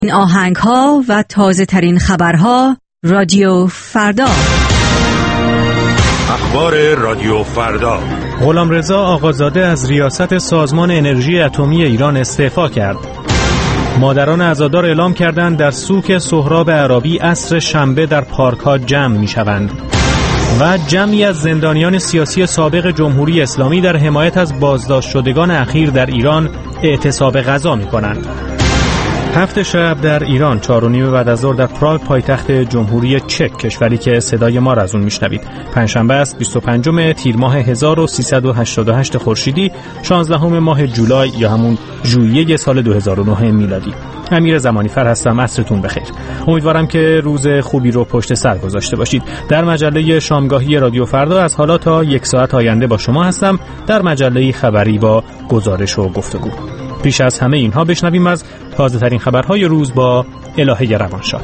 این آهنگ‌ها و تازه ترین خبرها رادیو فردا. اخبار رادیو فردا. غلامرضا آقازاده از ریاست سازمان انرژی اتمی ایران استعفا کرد. مادران عزادار اعلام کردند در سوق سهراب عرابی عصر شنبه در پارک‌ها جمع می‌شوند. و جمعی از زندانیان سیاسی سابق جمهوری اسلامی در حمایت از بازداشت شدگان اخیر در ایران اعتصاب غذا می‌کنند. 7 شب در ایران 4:30 بعد از ظهر در پراگ پایتخت جمهوری چک، کشوری که صدای ما را از اون میشنوید. پنجشنبه است 25 تیر ماه 1388 خورشیدی، 16 ماه جولای یا همون ژوئیه سال 2009 میلادی. امیر زمانیفر هستم. عصرتون بخیر. امیدوارم که روز خوبی رو پشت سر گذاشته باشید. در مجله شامگاهی رادیو فردا از حالا تا 1 ساعت آینده با شما هستم در مجله خبری با گزارش و گفتگو. پیش از همه اینها بشنویم از تازه ترین خبرهای روز با الهه روانشاد.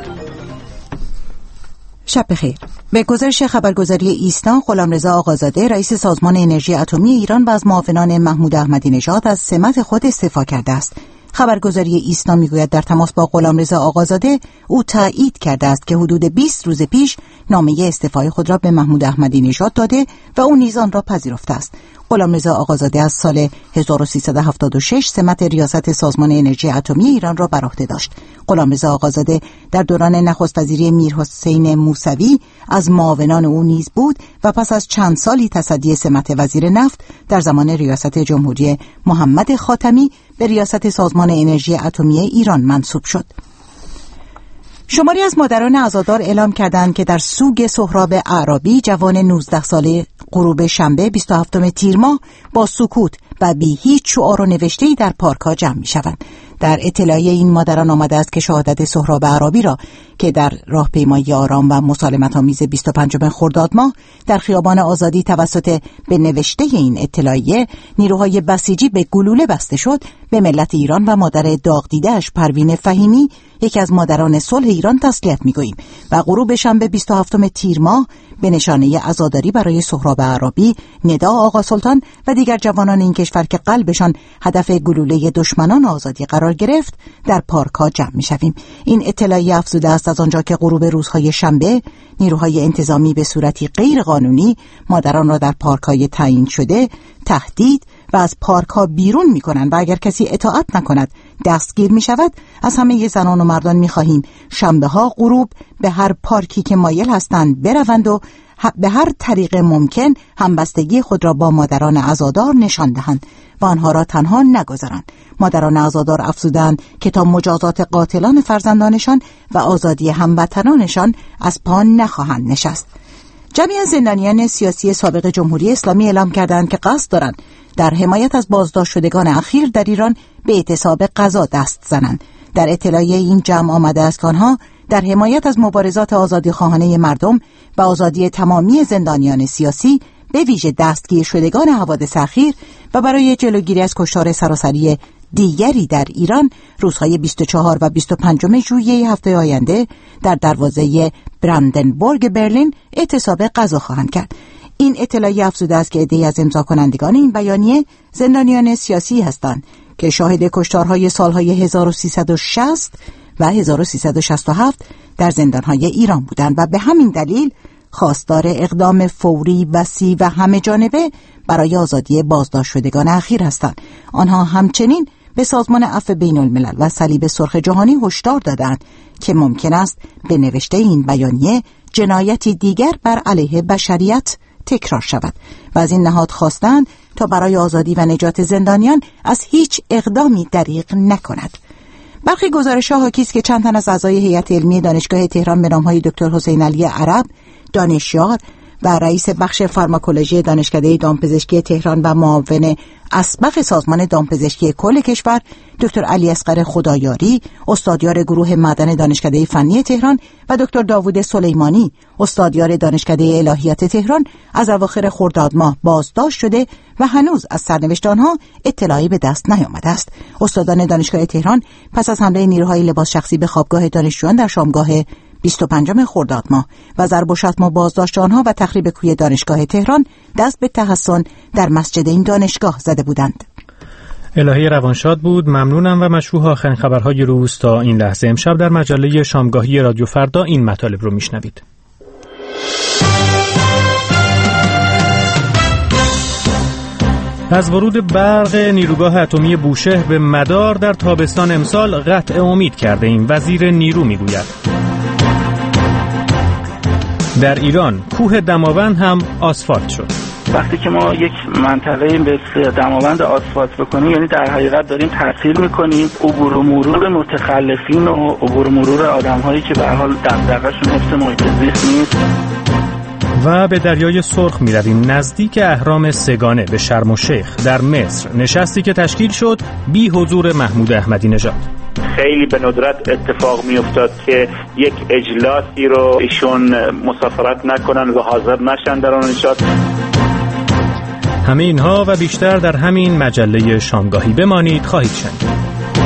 شب بخیر. به گزارش خبرگزاری ایسنا، غلامرضا آقازاده رئیس سازمان انرژی اتمی ایران و از معاونان محمود احمدی نژاد از سمت خود استعفا کرده است. خبرگزاری ایسنا میگوید در تماس با غلامرضا آقازاده او تایید کرده است که حدود 20 روز پیش نامه استعفای خود را به محمود احمدی نژاد داده و او نیز آن را پذیرفته است. غلامرضا آقازاده از سال 1376 سمت ریاست سازمان انرژی اتمی ایران را بر عهده داشت. غلامرضا آقازاده در دوران نخست وزیری میرحسین موسوی از معاونان او نیز بود و پس از چند سالی تصدی سمت وزیر نفت در زمان ریاست جمهوری محمد خاتمی به ریاست سازمان انرژی اتمی ایران منصوب شد. شماری از مادران عزادار اعلام کردند که در سوق سهراب عرابی جوان 19 ساله غروب شنبه 27 تیر ماه با سکوت و بی هیچ شعار و نوشته‌ای در پارک‌ها جمع می‌شوند. در اطلاعیه این مادران آمده است که شهادت سهراب عرابی را که در راهپیمایی آرام و مسالمت‌آمیز 25 خرداد ماه در خیابان آزادی توسط به نوشته این اطلاعیه نیروهای بسیجی به گلوله بسته شد، به ملت ایران و مادر داغ دیده‌اش پروین فهیمی، یکی از مادران صلح ایران، تسلیت می‌گوییم و غروب شنبه 27 تیر ماه به نشانه عزاداری برای سهراب عرابی، ندا آقا سلطان و دیگر جوانان این کشور که قلبشان هدف گلوله دشمنان آزادی قرار گرفت در پارک‌ها جمع می‌شویم. این اطلاعیه افزوده است از آنجا که غروب روزهای شنبه نیروهای انتظامی به صورتی غیر قانونی مادران را در پارک‌های تعیین شده تهدید و از پارک‌ها بیرون می‌کنند و اگر کسی اطاعت نکند دستگیر می‌شود. از همه زنان و مردان می‌خواهیم شنبه‌ها غروب به هر پارکی که مایل هستند بروند و به هر طریق ممکن همبستگی خود را با مادران عزادار نشان دهند و آنها را تنها نگذارند. مادران عزادار افزودند که تا مجازات قاتلان فرزندانشان و آزادی هموطنانشان از پا نخواهند نشست. جمعی از زندانیان سیاسی سابق جمهوری اسلامی اعلام کردند که قصد دارند در حمایت از بازداشت شدگان اخیر در ایران به اعتصاب غذا دست زنند. در اطلاعیه این جمع آمده است که آنها در حمایت از مبارزات آزادیخواهانه مردم و آزادی تمامی زندانیان سیاسی به ویژه دستگیر شدگان حوادث اخیر و برای جلوگیری از کشتار سراسری دیگری در ایران روزهای 24 و 25 ژوئیه هفته آینده در دروازه براندنبورگ برلین اعتصاب غذا خواهند کرد. این اطلاعیه افزوده است که عده‌ای از امضا کنندگان این بیانیه زندانیان سیاسی هستند که شاهد کشتارهای سالهای 1360 و 1367 در زندانهای ایران بودند و به همین دلیل خواستار اقدام فوری، وسیع و همه جانبه برای آزادی بازداشت شدگان اخیر هستند. آنها همچنین به سازمان عفو بین الملل و صلیب سرخ جهانی هشدار دادند که ممکن است به نوشته این بیانیه جنایتی دیگر بر علیه بشریت تکرار شود و از این نهاد خواستند تا برای آزادی و نجات زندانیان از هیچ اقدامی دریغ نکند. برخی گزارش‌ها حاکی است که چند تن از اعضای هیئت علمی دانشگاه تهران به نام‌های دکتر حسین علی عرب، دانشیار و رئیس بخش فارماکولوژی دانشکده دامپزشکی تهران و معاون اسبق سازمان دامپزشکی کل کشور دکتر علی اصغر خدایاری، استادیار گروه معدن دانشکده فنی تهران و دکتر داوود سلیمانی، استادیار دانشکده الهیات تهران از اواخر خرداد ماه بازداشت شده و هنوز از سرنوشت آنها اطلاعی به دست نیامده است. استادان دانشگاه تهران پس از حمله نیروهای لباس شخصی به خوابگاه دانشجویان در شامگاه 25 خرداد ماه و ضرب و شتم و بازداشت آنها و تخریب کوی دانشگاه تهران دست به تحصن در مسجد این دانشگاه زده بودند. الهی روانشاد بود. ممنونم و مشروح آخرین خبرهای روز تا این لحظه. امشب در مجله شامگاهی رادیو فردا این مطالب رو میشنوید. از ورود برق نیروگاه اتمی بوشهر به مدار در تابستان امسال قطع امید کرده ایم، وزیر نیرو میگوید. در ایران کوه دماوند هم آسفالت شد. وقتی که ما یک منطقه به دماوند آسفالت بکنیم، یعنی در حقیقت داریم تسهیل میکنیم عبور و مرور متخلفین و عبور و مرور آدم‌هایی که به هر حال دغدغه‌شون حفظ محیط زیست نیست. و به دریای سرخ می رویم، نزدیک اهرام سگانه به شرم الشیخ در مصر، نشستی که تشکیل شد بی حضور محمود احمدی نژاد. خیلی به ندرت اتفاق می افتاد که یک اجلاسی رو ایشون مسافرت نکنن و حاضر نشن در اون نشاط. همه اینها و بیشتر در همین مجله شامگاهی. بمانید خواهید شنید.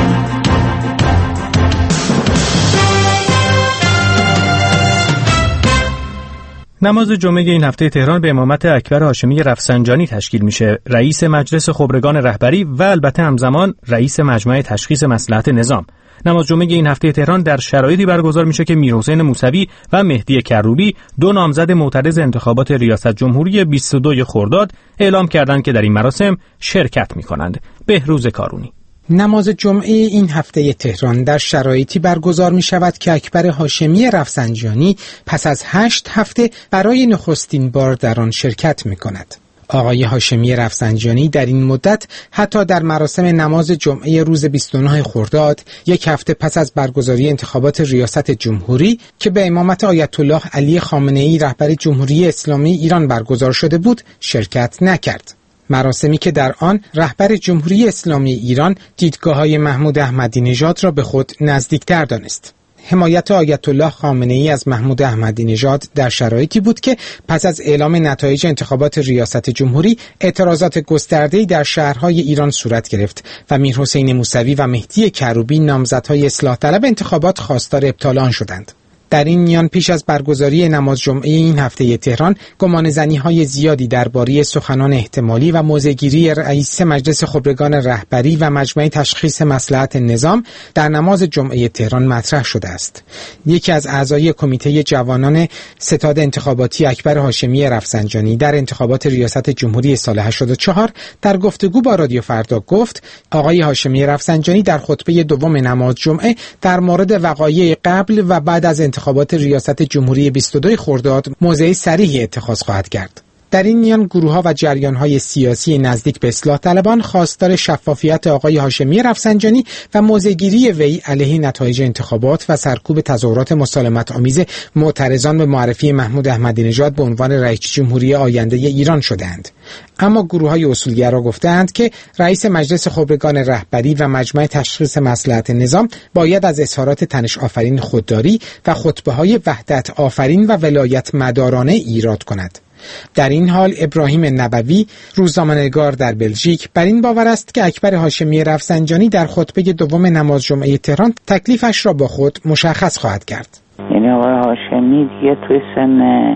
نماز جمعه این هفته تهران به امامت اکبر هاشمی رفسنجانی تشکیل میشه. رئیس مجلس خبرگان رهبری و البته همزمان رئیس مجمع تشخیص مصلحت نظام. نماز جمعه این هفته تهران در شرایطی برگزار میشه که میرحسین موسوی و مهدی کروبی، دو نامزد معترض انتخابات ریاست جمهوری 22 خرداد، اعلام کردند که در این مراسم شرکت میکنند. بهروز کارونی. نماز جمعه این هفته تهران در شرایطی برگزار می شود که اکبر هاشمی رفسنجانی پس از 8 هفته برای نخستین بار در آن شرکت می کند. آقای هاشمی رفسنجانی در این مدت حتی در مراسم نماز جمعه روز 29 خرداد، یک هفته پس از برگزاری انتخابات ریاست جمهوری که به امامت آیت الله علی خامنه‌ای رهبر جمهوری اسلامی ایران برگزار شده بود، شرکت نکرد. مراسمی که در آن رهبر جمهوری اسلامی ایران دیدگاه‌های محمود احمدی نژاد را به خود نزدیکتر دانست. حمایت آیت الله خامنه‌ای از محمود احمدی نژاد در شرایطی بود که پس از اعلام نتایج انتخابات ریاست جمهوری اعتراضات گسترده‌ای در شهرهای ایران صورت گرفت و میرحسین موسوی و مهدی کروبی، نامزدهای اصلاح طلب انتخابات، خواستار ابطال آن شدند. در این میان پیش از برگزاری نماز جمعه این هفته تهران، گمانه‌زنی‌های زیادی درباره سخنان احتمالی و موضع‌گیری رئیس مجلس خبرگان رهبری و مجمع تشخیص مصلحت نظام در نماز جمعه تهران مطرح شده است. یکی از اعضای کمیته جوانان ستاد انتخاباتی اکبر هاشمی رفسنجانی در انتخابات ریاست جمهوری سال 84 در گفتگو با رادیو فردا گفت آقای هاشمی رفسنجانی در خطبه دوم نماز جمعه در مورد وقایع قبل و بعد از انتخابات ریاست جمهوری 22 خرداد موضع صریحی اتخاذ خواهد کرد. در این میان گروه‌ها و جریان‌های سیاسی نزدیک به اصلاح طلبان خواستار شفافیت آقای هاشمی رفسنجانی و موضع‌گیری وی علیه نتایج انتخابات و سرکوب تظاهرات مسالمت‌آمیز معترضان به معرفی محمود احمدی نژاد به عنوان رئیس جمهوری آینده ایران شدند. اما گروه‌های اصولگرا گفتند که رئیس مجلس خبرگان رهبری و مجمع تشخیص مصلحت نظام باید از اظهارات تنش آفرین خودداری و خطبه‌های وحدت آفرین و ولایت مدارانه ایراد کند. در این حال ابراهیم نبوی، روزنامه‌نگار در بلژیک، بر این باور است که اکبر هاشمی رفسنجانی در خطبه دوم نماز جمعه تهران تکلیفش را با خود مشخص خواهد کرد. یعنی آقای هاشمی دیگه توی سن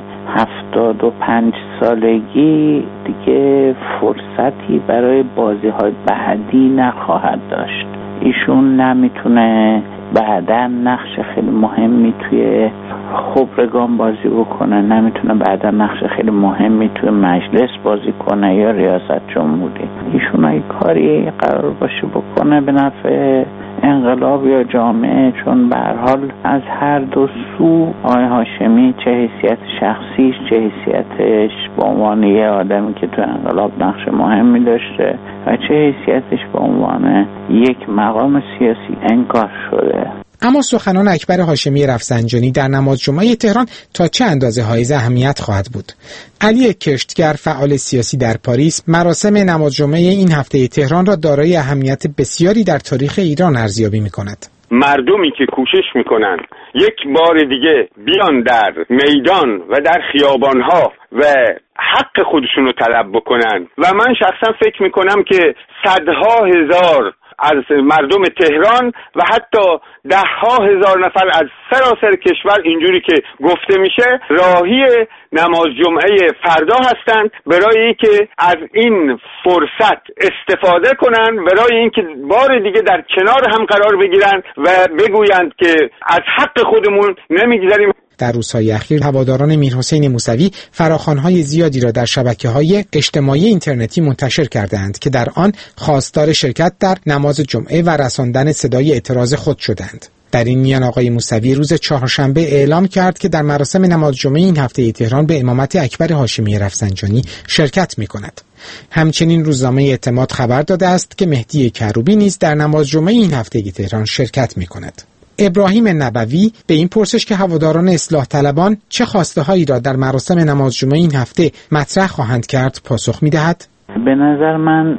75 سالگی دیگه فرصتی برای بازی‌های بعدی نخواهد داشت. ایشون نمیتونه بعداً نقش خیلی مهمی توی خبرگان بازی بکنه، نمیتونه بعداً نقش خیلی مهمی توی مجلس بازی کنه یا ریاست جمهوری. ایشون اگه کاری قرار باشه بکنه به نفع انقلاب یا جامعه، چون به هر حال از هر دو سو آقای هاشمی چه حیثیت شخصیش چه حیثیتش به عنوان یه آدمی که تو انقلاب نقش مهمی داشته و چه حیثیتش به عنوان یک مقام سیاسی انکار شده. اما سخنان اکبر هاشمی رفسنجانی در نماز جمعه تهران تا چه اندازه حائز اهمیت خواهد بود؟ علی کشتگر، فعال سیاسی در پاریس، مراسم نماز جمعه این هفته تهران را دارای اهمیت بسیاری در تاریخ ایران ارزیابی می‌کند. مردمی که کوشش میکنن یک بار دیگه بیان در میدان و در خیابانها و حق خودشون رو طلب بکنن و من شخصا فکر میکنم که صدها هزار از مردم تهران و حتی 10,000 نفر از سراسر کشور اینجوری که گفته میشه راهی نماز جمعه فردا هستند، برای اینکه از این فرصت استفاده کنن، برای اینکه بار دیگه در کنار هم قرار بگیرن و بگویند که از حق خودمون نمیگذریم. در روزهای اخیر هواداران میرحسین موسوی فراخوان‌های زیادی را در شبکه‌های اجتماعی اینترنتی منتشر کردند که در آن خواستار شرکت در نماز جمعه و رساندن صدای اعتراض خود شدند. در این میان آقای موسوی روز چهارشنبه اعلام کرد که در مراسم نماز جمعه این هفته تهران به امامت اکبر هاشمی رفسنجانی شرکت می‌کند. همچنین روزنامه اعتماد خبر داده است که مهدی کروبی نیز در نماز جمعه این هفته تهران شرکت می‌کند. ابراهیم نبوی به این پرسش که هواداران اصلاح طلبان چه خواسته هایی را در مراسم نماز جمعه این هفته مطرح خواهند کرد پاسخ می‌دهد: به نظر من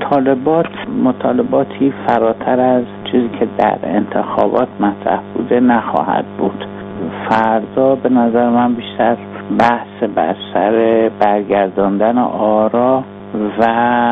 مطالباتی فراتر از چیزی که در انتخابات مطرح بوده نخواهد بود. فردا به نظر من بیشتر بحث بر سر برگرداندن آرا و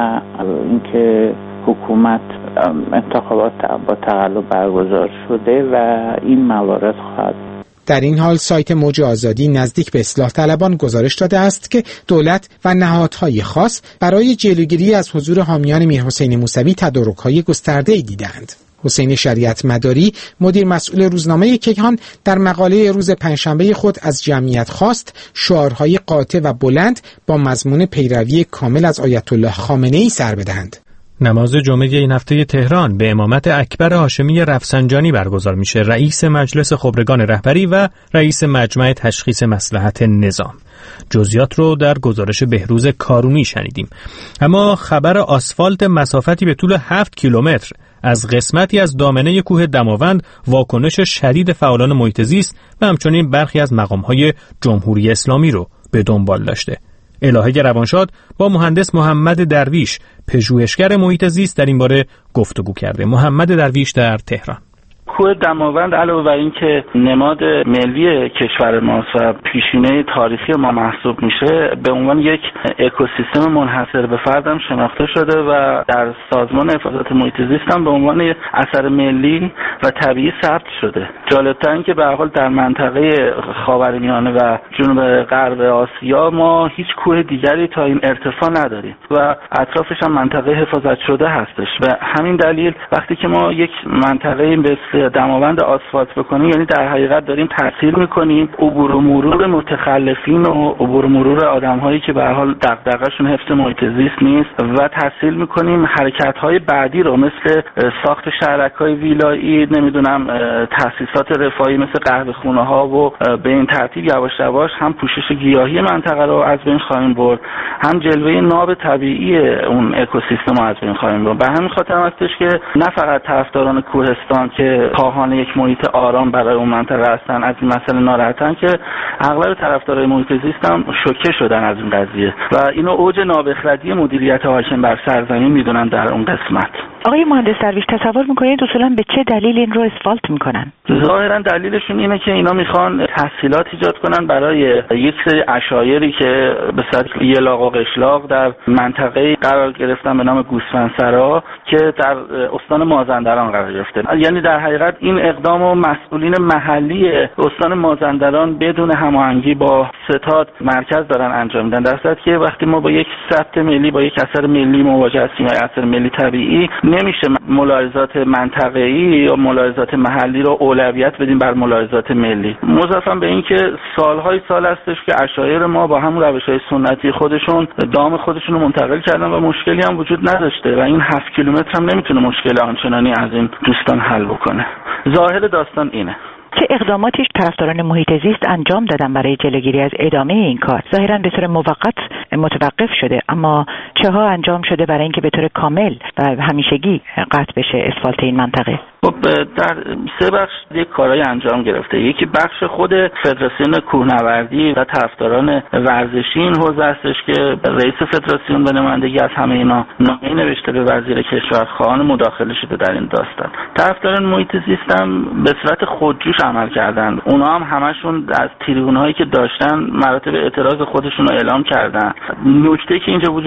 اینکه حکومت انتخابات با تقلب برگزار شده و این موارد خواهد. در این حال سایت موج آزادی نزدیک به اصلاح طلبان گزارش داده است که دولت و نهادهای خاص برای جلوگیری از حضور حامیان میرحسین موسوی تدارک‌های گسترده‌ای دیدند. حسین شریعت مداری، مدیر مسئول روزنامه کیهان، در مقاله روز پنجشنبه خود از جمعیت خواست شعارهای قاطع و بلند با مضمون پیروی کامل از آیت الله خامنه‌ای سر بدهند. نماز جمعه این هفته تهران به امامت اکبر هاشمی رفسنجانی برگزار میشه، رئیس مجلس خبرگان رهبری و رئیس مجمع تشخیص مصلحت نظام. جزئیات رو در گزارش بهروز کارونی شنیدیم. اما خبر آسفالت مسافتی به طول 7 کیلومتر از قسمتی از دامنه کوه دماوند واکنش شدید فعالان محیط زیست و همچنین برخی از مقام‌های جمهوری اسلامی رو به دنبال داشته. الهه روانشاد با مهندس محمد درویش، پژوهشگر محیط زیست، در این باره گفتگو کرده. محمد درویش در تهران. کوه دماوند علاوه بر این که نماد ملی کشور ماست و پیشینه تاریخی ما محسوب میشه، به عنوان یک اکوسیستم منحصر به فرد هم شناخته شده و در سازمان حفاظت محیط زیست هم به عنوان اثر ملی و طبیعی ثبت شده. جالب‌تر این که به هر حال در منطقه خاورمیانه و جنوب غرب آسیا ما هیچ کوه دیگری تا این ارتفاع نداریم و اطرافش هم منطقه حفاظت شده هستش. و همین دلیل وقتی که ما یک منطقه به دماوند آسفالت بکنیم، یعنی در حقیقت داریم تسهیل میکنیم عبور و مرور متخلفین و عبور و مرور آدم‌هایی که به هر حال دغدغه‌شون حفظ محیط زیست نیست و تسهیل میکنیم حرکت‌های بعدی رو مثل ساخت شهرک‌های ویلایی، نمیدونم تأسیسات رفاهی مثل قهوه‌خونه‌ها و به این ترتیب یواش یواش هم پوشش گیاهی منطقه رو از بین خواهیم برد، هم جلوه ناب طبیعی اون اکوسیستم رو از بین خواهیم برد. به همین خاطر هستش که نه فقط طرفداران کوهستان که خواهان یک محیط آرام برای اون منطقه هستن از این مسئله ناراحتن، که اغلب طرفدارای محیط زیست هم شوکه شدن از این قضیه و اینو اوج نابخردی مدیریت حاکم بر سرزمین میدونن در اون قسمت. آقای مهندس درویش، تصور میکنید اصولا به چه دلیل این رو اسفالت میکنن؟ ظاهرا دلیلشون اینه که اینا میخوان تسهیلات ایجاد کنن برای یک سری عشایری که به صورت یلاق و قشلاق در منطقه قرار گرفتن به نام گوسفندسرا که در استان مازندران قرار گرفته. یعنی در حقیقت این اقدام و مسئولین محلی استان مازندران بدون هماهنگی با ستاد مرکز دارن انجام میدن، در صورتی که وقتی ما با یک ثبت ملی، با یک اثر ملی مواجه هستیم یا اثر ملی طبیعی، نمیشه ملاحظات منطقه‌ای یا ملاحظات محلی رو اولویت بدیم بر ملاحظات ملی. مضافاً به این که سالهای سال هستش که عشایر ما با همون روش‌های سنتی خودشون دام خودشون رو منتقل کردن و مشکلی هم وجود نداشته و این 7 کیلومتر هم نمیتونه مشکل آنچنانی از این دوستان حل بکنه. ظاهر داستان اینه. چه اقداماتی طرفداران محیط زیست انجام دادن برای جلوگیری از ادامه این کار؟ ظاهراً به طور موقت متوقف شده، اما چه ها انجام شده برای اینکه به طور کامل و همیشگی قطع بشه اسفالت این منطقه؟ خب در سه بخش یک کارهای انجام گرفته. یکی بخش خود فدراسیون کوهنوردی و طرفداران ورزشی این حوزه هستش که رئیس فدراسیون به نمایندگی از همه اینا نامه‌ای نوشته به وزیر کشور خواهان مداخله شده در این داستان. طرفداران محیط زیست هم به صورت خودجوش عمل کردن. اونا هم همشون از تریبون‌هایی که داشتن مراتب اعتراض خودشون رو اعلام کردن. نکته‌ای که اینجا وجود داره اینه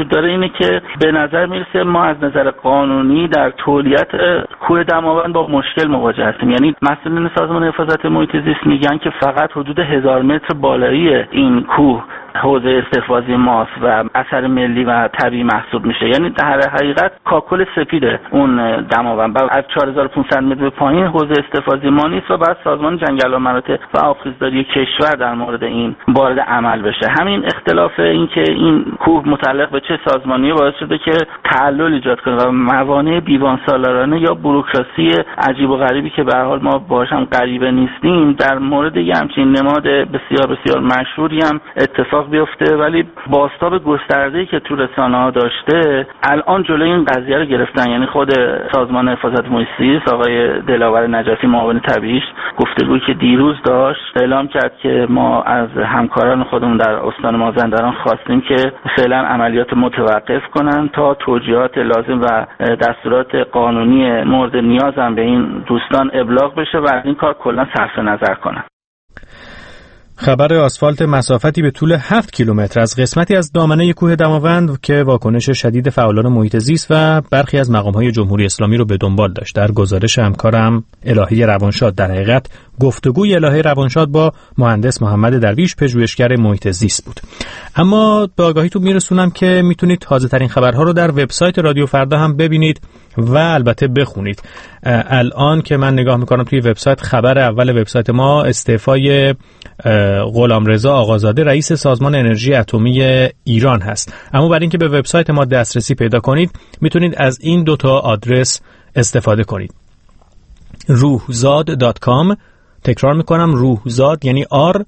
اینه که به نظر میرسه ما از نظر قانونی در تولیت کوه دماوند با مشکل مواجه هستیم. یعنی مسئولین سازمان حفاظت محیط زیست میگن که فقط حدود 1000 متر بالایی این کوه حوزه استحفاظی ماست و اثر ملی و طبیعی محسوب میشه. یعنی در حقیقت کاکل سپیده اون دماوند و از 4500 متر به پایین حوزه استحفاظی ما نیست و بعد سازمان جنگل و مراتع و آبخیزداری کشور در مورد این وارد عمل بشه. همین اختلاف این که این کوه متعلق به چه سازمانی باعث شده که تعلل ایجاد کنه و موانع دیوان سالارانه یا بوروکراسی عجیب و غریبی که به هر حال ما باهاش هم غریبه نیستیم در مورد یه همچین نماد بسیار بسیار مشهوری هم اتفاق بیفته. ولی بازتاب گسترده‌ای که تو رسانه‌ها داشته الان جلوی این قضیه رو گرفتن. یعنی خود سازمان حفاظت محیط زیست آقای دلاور نجفی معاون طبیعیش گفتگویی که دیروز داشت اعلام کرد که ما از همکاران خودمون در استان مازندران خواستیم که فعلا عملیات متوقف کنن تا توجیهات لازم و دستورات قانونی مورد نیاز هم به این دوستان ابلاغ بشه و این کار کلا صرف نظر کنن. خبر آسفالت مسافتی به طول 7 کیلومتر از قسمتی از دامنه کوه دماوند که واکنش شدید فعالان محیط زیست و برخی از مقام‌های جمهوری اسلامی رو به دنبال داشت. در گزارش همکارم الهی روانشاد در حقیقت گفتگوی الهی روانشاد با مهندس محمد درویش پژوهشگر محیط زیست بود. اما به آگاهیتون میرسونم که میتونید تازه‌ترین خبرها رو در وبسایت رادیو فردا هم ببینید و البته بخونید. الان که من نگاه میکنم توی وبسایت خبر اول وبسایت ما استعفای غلامرضا آقازاده رئیس سازمان انرژی اتمی ایران هست. اما برای اینکه به وبسایت ما دسترسی پیدا کنید میتونید از این دوتا آدرس استفاده کنید. ruhzad.com تکرار میکنم ruhzad یعنی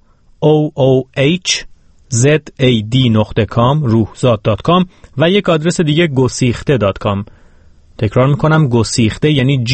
ROOHZAD.com ruhzad.com و یک آدرس دیگه گسیخته.com تکرار میکنم گسیخته یعنی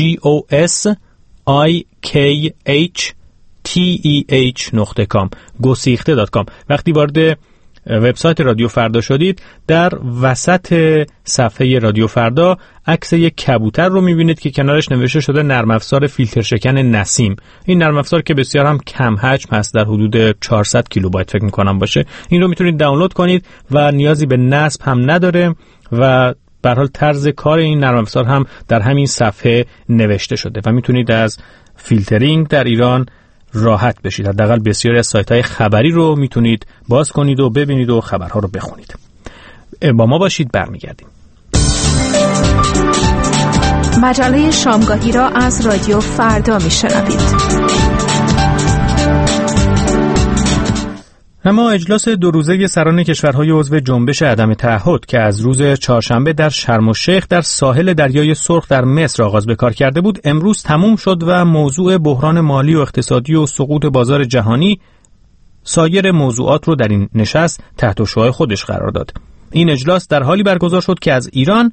GOSIKHTEH.com گسیخته.com. وقتی وارد وبسایت رادیو فردا شدید در وسط صفحه رادیو فردا عکس یک کبوتر رو میبینید که کنارش نوشته شده نرم افزار فیلتر شکن نسیم. این نرم افزار که بسیار هم کم حجم هست در حدود 400 کیلوبایت فکر میکنم باشه. این رو میتونید دانلود کنید و نیازی به نصب هم نداره و به هر حال طرز کار این نرم افزار هم در همین صفحه نوشته شده و میتونید از فیلترینگ در ایران راحت بشید. حداقل بسیاری از سایت‌های خبری رو میتونید باز کنید و ببینید و خبرها رو بخونید. با ما باشید، برمیگردیم. مجله شامگاهی را از رادیو فردا میشنوید. اما اجلاس 2 روزه سران کشورهای عضو جنبش عدم تعهد که از روز چهارشنبه در شرم الشیخ در ساحل دریای سرخ در مصر آغاز به کار کرده بود امروز تموم شد و موضوع بحران مالی و اقتصادی و سقوط بازار جهانی سایر موضوعات رو در این نشست تحت شعاع خودش قرار داد. این اجلاس در حالی برگزار شد که از ایران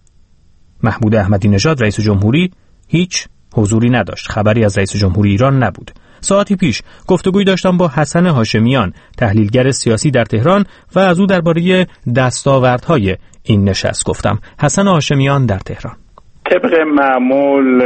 محمود احمدی نژاد رئیس جمهوری هیچ حضوری نداشت. خبری از رئیس جمهوری ایران نبود. ساعتی پیش گفتگویی داشتم با حسن هاشمیان تحلیلگر سیاسی در تهران و از او درباره دستاوردهای این نشست گفتم. حسن هاشمیان در تهران: طبق معمول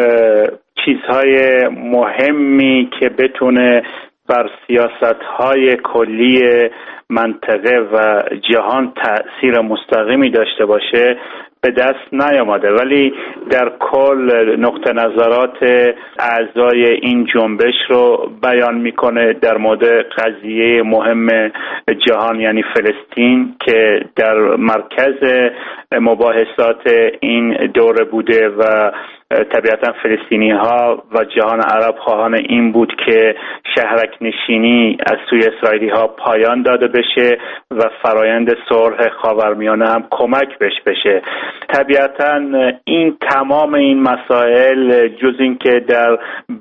چیزهای مهمی که بتونه بر سیاستهای کلی منطقه و جهان تأثیر مستقیمی داشته باشه به دست نیامده، ولی در کل نقطه نظرات اعضای این جنبش رو بیان میکنه در مورد قضیه مهم جهان یعنی فلسطین که در مرکز مباحثات این دوره بوده و طبیعتا فلسطینی ها و جهان عرب خواهان این بود که شهرک نشینی از سوی اسرائیلی ها پایان داده بشه و فرایند صلح خاورمیانه هم کمک بشه. طبیعتا این تمام این مسائل جز این که در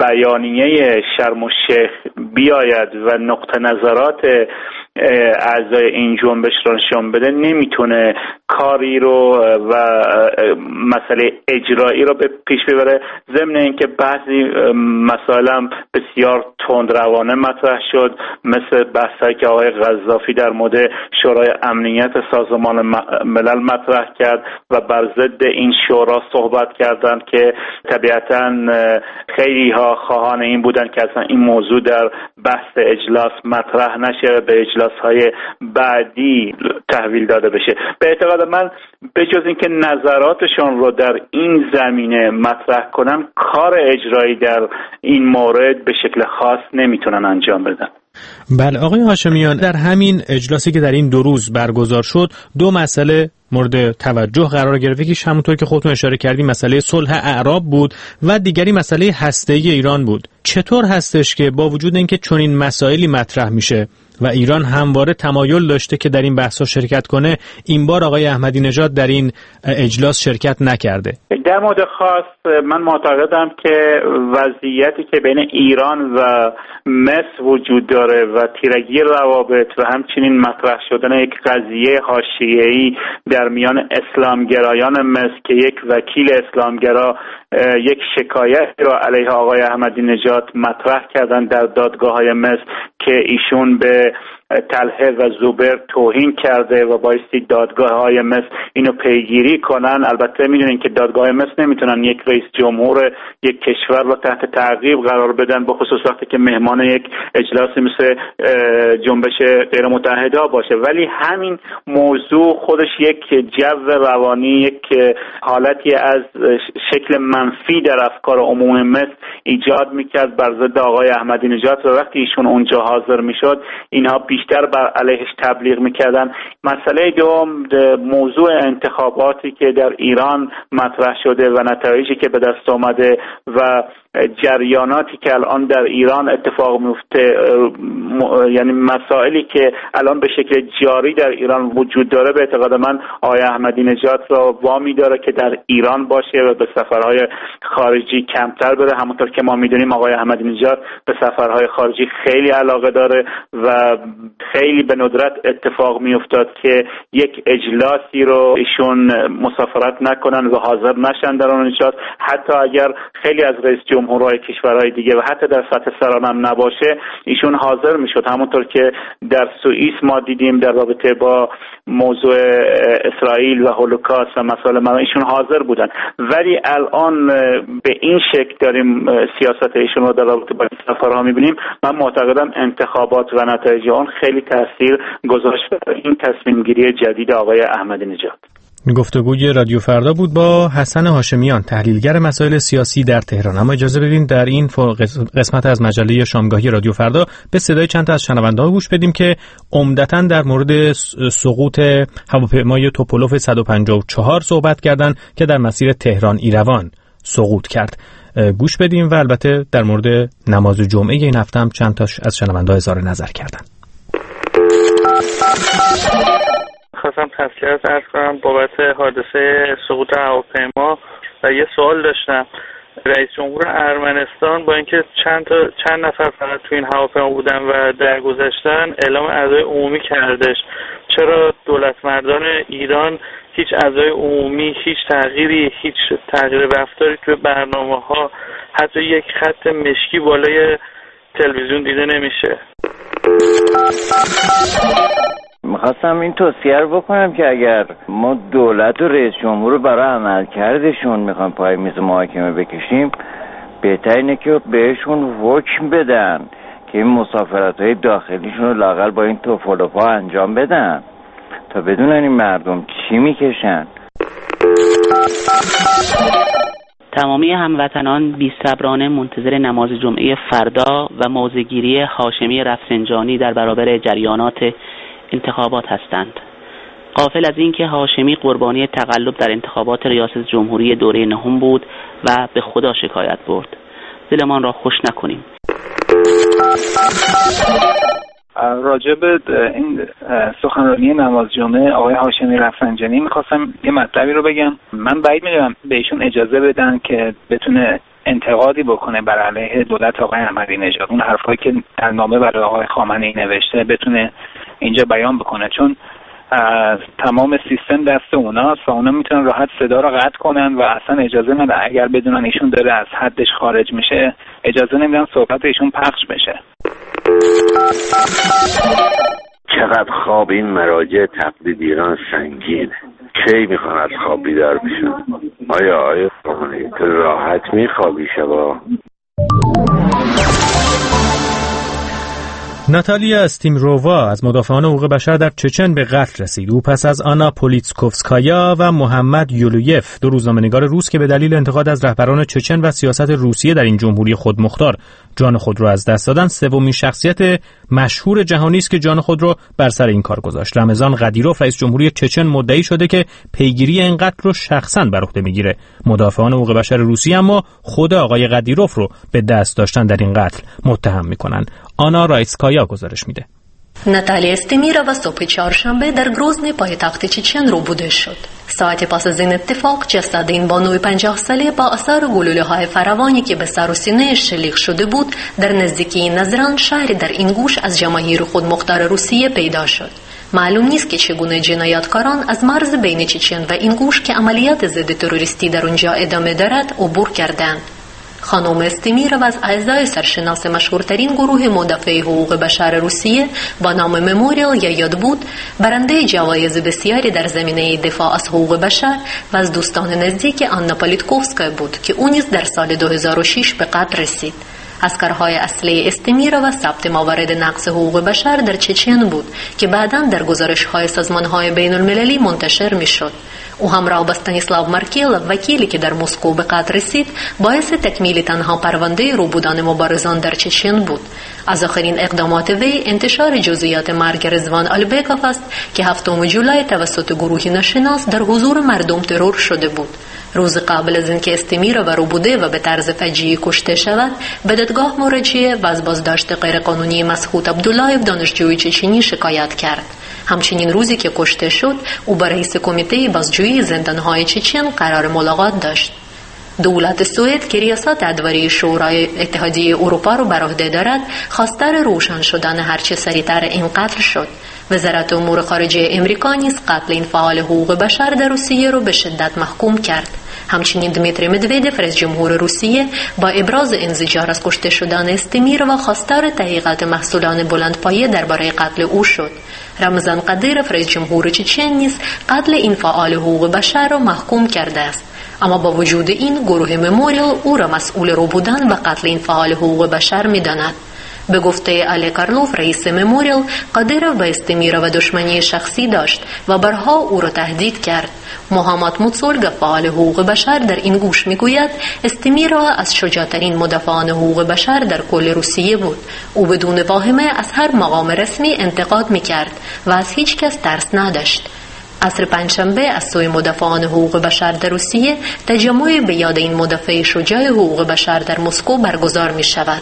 بیانیه شرم الشیخ بیاید و نقطه نظرات اعضای این جنبش رو نشون بده نمیتونه کاری رو و مسئله اجرایی رو به پیش ببره، ضمن اینکه بعضی مسائل هم بسیار تندروانه مطرح شد، مثل بحثایی که آقای قذافی در مورد شورای امنیت سازمان ملل مطرح کرد و بر ضد این شورا صحبت کردند که طبیعتا خیلی ها خواهان این بودن که اصلا این موضوع در بحث اجلاس مطرح نشه، به اجلاس‌های بعدی تحویل داده بشه. به اعتقاد من به جز اینکه نظراتشون رو در این زمینه مطرح کنن، کار اجرایی در این مورد به شکل خاص نمیتونن انجام بدن. بله آقای هاشمیان، در همین اجلاسی که در این 2 روز برگزار شد 2 مسئله مورد توجه قرار گرفت. یکیش همونطور که خودتون اشاره کردین مسئله صلح اعراب بود و دیگری مسئله هسته‌ای ایران بود. چطور هستش که با وجود اینکه چنین مسائلی مطرح میشه و ایران همواره تمایل داشته که در این بحث‌ها شرکت کنه، این بار آقای احمدی نژاد در این اجلاس شرکت نکرده؟ در مورد خاص من معتقدم که وضعیتی که بین ایران و مصر وجود داره و تیرگی روابط و همچنین مطرح شدن یک قضیه حاشیه‌ای در میان اسلامگرایان مصر که یک وکیل اسلامگرا یک شکایت را علیه آقای احمدی نژاد مطرح کردن در دادگاه‌های مصر که ایشون به طلحه و زبیر توهین کرده و بایستی دادگاه‌های مصر اینو پیگیری کنن. البته میدونین که دادگاه مصر نمیتونن یک رئیس جمهور یک کشور رو تحت تعقیب قرار بدن، به خصوص وقتی که مهمان یک اجلاسی مثل جنبش غیر متحده باشه. ولی همین موضوع خودش یک جو روانی، یک حالتی از شکل منفی در افکار عموم مصر ایجاد میکرد بر ضد آقای احمدی نژاد و وقتی ایشون اونجا حاضر میشد اینها بیشتر بر علیهش تبلیغ میکردن. مسئله دوم موضوع انتخاباتی که در ایران مطرح شده و نتایجی که به دست آمده و جریاناتی که الان در ایران اتفاق میفته، یعنی مسائلی که الان به شکل جاری در ایران وجود داره، به اعتقاد من آقای احمدی نژاد را وامی داره که در ایران باشه و به سفرهای خارجی کمتر بره. همونطور که ما میدونیم آقای احمدی نژاد به سفرهای خارجی خیلی علاقه داره و خیلی به ندرت اتفاق میافتاد که یک اجلاسی رو ایشون مسافرت نکنن و حاضر نشن در اون اجلاس، حتی اگر خیلی از رئیس جمهورهای کشورهای دیگه و حتی در سطح سرانم نباشه ایشون حاضر میشد. همونطور که در سوئیس ما دیدیم در رابطه با موضوع اسرائیل و هولوکاست و مسائل ایشون حاضر بودن. ولی الان به این شکل داریم سیاست ایشون رو در رابطه با این سفرها میبینیم. من معتقدم انتخابات و نتایج آن خیلی تاثیر گذاشت بر این تصمیم گیری جدید آقای احمدی نژاد. گفتگوی رادیو فردا بود با حسن هاشمیان، تحلیلگر مسائل سیاسی در تهران. اما اجازه بدین در این قسمت از مجله شامگاهی رادیو فردا به صدای چند تا از شنونده‌ها گوش بدیم که عمدتاً در مورد سقوط هواپیمای توپولوف 154 صحبت کردند که در مسیر تهران ایروان سقوط کرد. گوش بدیم و البته در مورد نماز جمعه این هفته هم چند تا از شنونده‌ها اظهار نظر کردند. خواستم تسلیت عرض کنم بابت حادثه سقوط هواپیما و یه سوال داشتم. رئیس جمهور ارمنستان با اینکه چند نفر فقط تو این هواپیما بودن و درگذشتن اعلام اعضای عمومی کردش، چرا دولت مردان ایران هیچ اعضای عمومی، هیچ تغییر رفتاری تو برنامه‌ها، حتی یک خط مشکی بالای تلویزیون دیده نمیشه؟ میخواستم این توصیه رو بکنم که اگر ما دولت و رئیس جمهور رو برای عملکردشون میخوایم پای میز محاکمه بکشیم، بهتر اینه که بهشون حکم بدن که این مسافرت‌های داخلیشون رو لااقل با این توفولوپا انجام بدن تا بدونن این مردم چی میکشن. تمامی هموطنان بی‌صبرانه منتظر نماز جمعه فردا و موضع‌گیری هاشمی رفسنجانی در برابر جریانات انتخابات هستند. غافل از اینکه هاشمی قربانی تقلب در انتخابات ریاست جمهوری دوره نهم بود و به خدا شکایت برد. دلمان را خوش نکنیم. راجع به این سخنرانی نماز جمعه آقای هاشمی رفسنجانی میخواستم یه مطلبی رو بگم. من بعید میدونم بهشون اجازه بدن که بتونه انتقادی بکنه بر علیه دولت آقای احمدی نژاد. اون حرفایی که در نامه برای آقای خامنه‌ای نوشته بتونه اینجا بیان بکنه، چون تمام سیستم دست اوناست و اونا میتونن راحت صدا رو قطع کنن و اصلا اجازه نده. اگر بدونن ایشون داره از حدش خارج میشه اجازه نمیدن صحبت ایشون پخش بشه. چقدر خواب این مراجع تقلید ایران سنگینه. کی میخوان از خواب بیدار بشن؟ آیا تو راحت میخوابی شبا؟ ناتالیا استیمرووا از مدافعان حقوق بشر در چچن به قتل رسید. او پس از آنا پولیتسکوفسکایا و محمد یولویف، دو روزنامه‌نگار روس که به دلیل انتقاد از رهبران چچن و سیاست روسیه در این جمهوری خودمختار جان خود را از دست دادند، سومین شخصیت مشهور جهانی است که جان خود را بر سر این کار گذاشت. رمضان قدیروف، رئیس جمهوری چچن، مدعی شده که پیگیری این قتل رو شخصاً بر عهده میگیره. مدافعان حقوق بشر روسیه اما خود آقای قدیروف رو به دست داشتن در این قتل متهم میکنن. آنا رایسکایا گزارش میده. ناتالیا استیمیرова صبح چهارشنبه در گروزنی پایتخت چچن روبوده شد. ساعتی پس از این اتفاق جسد این بانوی 50 ساله با آثار گلوله‌های فراوانی که به سر و سینه‌اش شلیک شده بود در نزدیکی نزران، شهری در این گوش از جماهیر خودمختار روسیه پیدا شد. معلوم نیست که چگونه جنایتکاران از مرز بین چچن و این گوش که عملیات ضد تروریستی در اونجا ادامه دارد عبور کردند. خانم استیمیرova از اعضای سرشناس مشهورترین گروه مدافع حقوق بشر روسیه با نام مموریال یا یاد بود، برنده جوایز بسیاری در زمینه دفاع از حقوق بشر و از دوستان نزدیک آنا پولیتکوفسکای بود که او نیز در سال 2006 به قتل رسید. از کارهای اصلی استیمیرova ثبت موارد نقض حقوق بشر در چچن بود که بعداً در گزارش‌های سازمان‌های بین‌المللی منتشر می‌شد. او همراه با استانیسلاو مارکیلوف، وکیلی که در مسکو به قتل رسید، باعث تکمیل تنها پرونده روبودان مبارزان در چچن بود. از آخرین اقدامات وی انتشار جزئیات مرگ رضوان آلبکوف است که 7 جولای توسط گروهی ناشناس در حضور مردم ترور شده بود. روز قبل از اینکه استیمیرova روبوده و به طرز فجیعی کشته شود، به دادگاه مراجعه و از بازداشت غیرقانونی مسعود عبداللایف، دانشجوی چچنی، شکایت کرد. همچنین روزی که کشته شد، او با رئیس کمیته بازجویی زندانهای چچن قرار ملاقات داشت. دولت سوئد که ریاست ادواری شورای اتحادیه اروپا را بر عهده دارد، خواستار روشن شدن هرچه سریعتر این قتل شد. وزارت امور خارجه امریکا نیز قتل این فعال حقوق بشر در روسیه را به شدت محکوم کرد. همچنین دمیتری مدودوف، رئیس جمهور روسیه، با ابراز انزجار از کشته شدن استیمیرova خواستار تحقیقات مسئولان بلندپایه درباره قتل او شد. رمضان قدیروف، رئیس جمهور چچن، نیز قتل این فعال حقوق بشر را محکوم کرده است. اما با وجود این، گروه مموریال او را مسئول رو بودن و قتل این فعال حقوق بشر می‌داند. به گفته آلی کارلوف، رئیس مموریال، قدیروف با استیمیرova دشمنی شخصی داشت و بارها او را تهدید کرد. محمد موتسولگا، فعال حقوق بشر در این گوش میگوید استیمیرova از شجاع‌ترین مدافعان حقوق بشر در کل روسیه بود. او بدون واهمه از هر مقام رسمی انتقاد میکرد و از هیچ کس ترس نداشت. عصر پنجشنبه از سوی مدافعان حقوق بشر در روسیه تجمعی به یاد این مدافع شجاع حقوق بشر در مسکو برگزار می شود.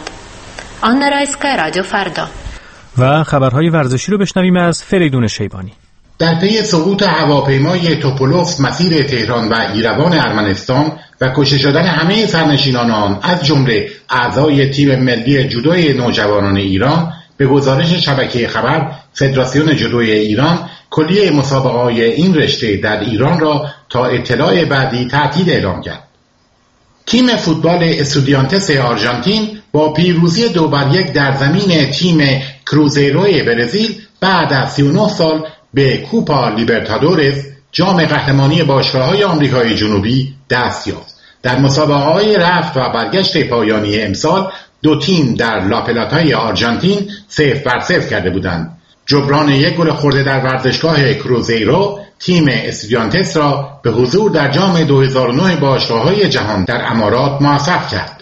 آنا رایسکایا، رادیو فردا. و خبرهای ورزشی رو بشنویم از فریدون شیبانی. در پی سقوط هواپیمای توپولوف مسیر تهران و ایروان ارمنستان و کشته شدن همه سرنشینان آن از جمله اعضای تیم ملی جودوی نوجوانان ایران، به گزارش شبکه خبر فدراسیون جودوی ایران کلیه مسابقه‌های این رشته در ایران را تا اطلاع بعدی تعطیل اعلام کرد. تیم فوتبال استودیانتس آرژانتین با پیروزی 2-1 در زمین تیم کروزیروی برزیل بعد از 39 سال به کوپا لیبرتادورس، جام قهرمانی باشگاه‌های آمریکای جنوبی، دست یافت. در مسابقه‌های رفت و برگشت پایانی امسال، دو تیم در لاپلاتای آرژانتین 0-0 کرده بودند. جبران یک گل خورده در ورزشگاه کروزیرو تیم استودیانتس را به حضور در جام 2009 باشگاه‌های جهان در امارات موفق کرد.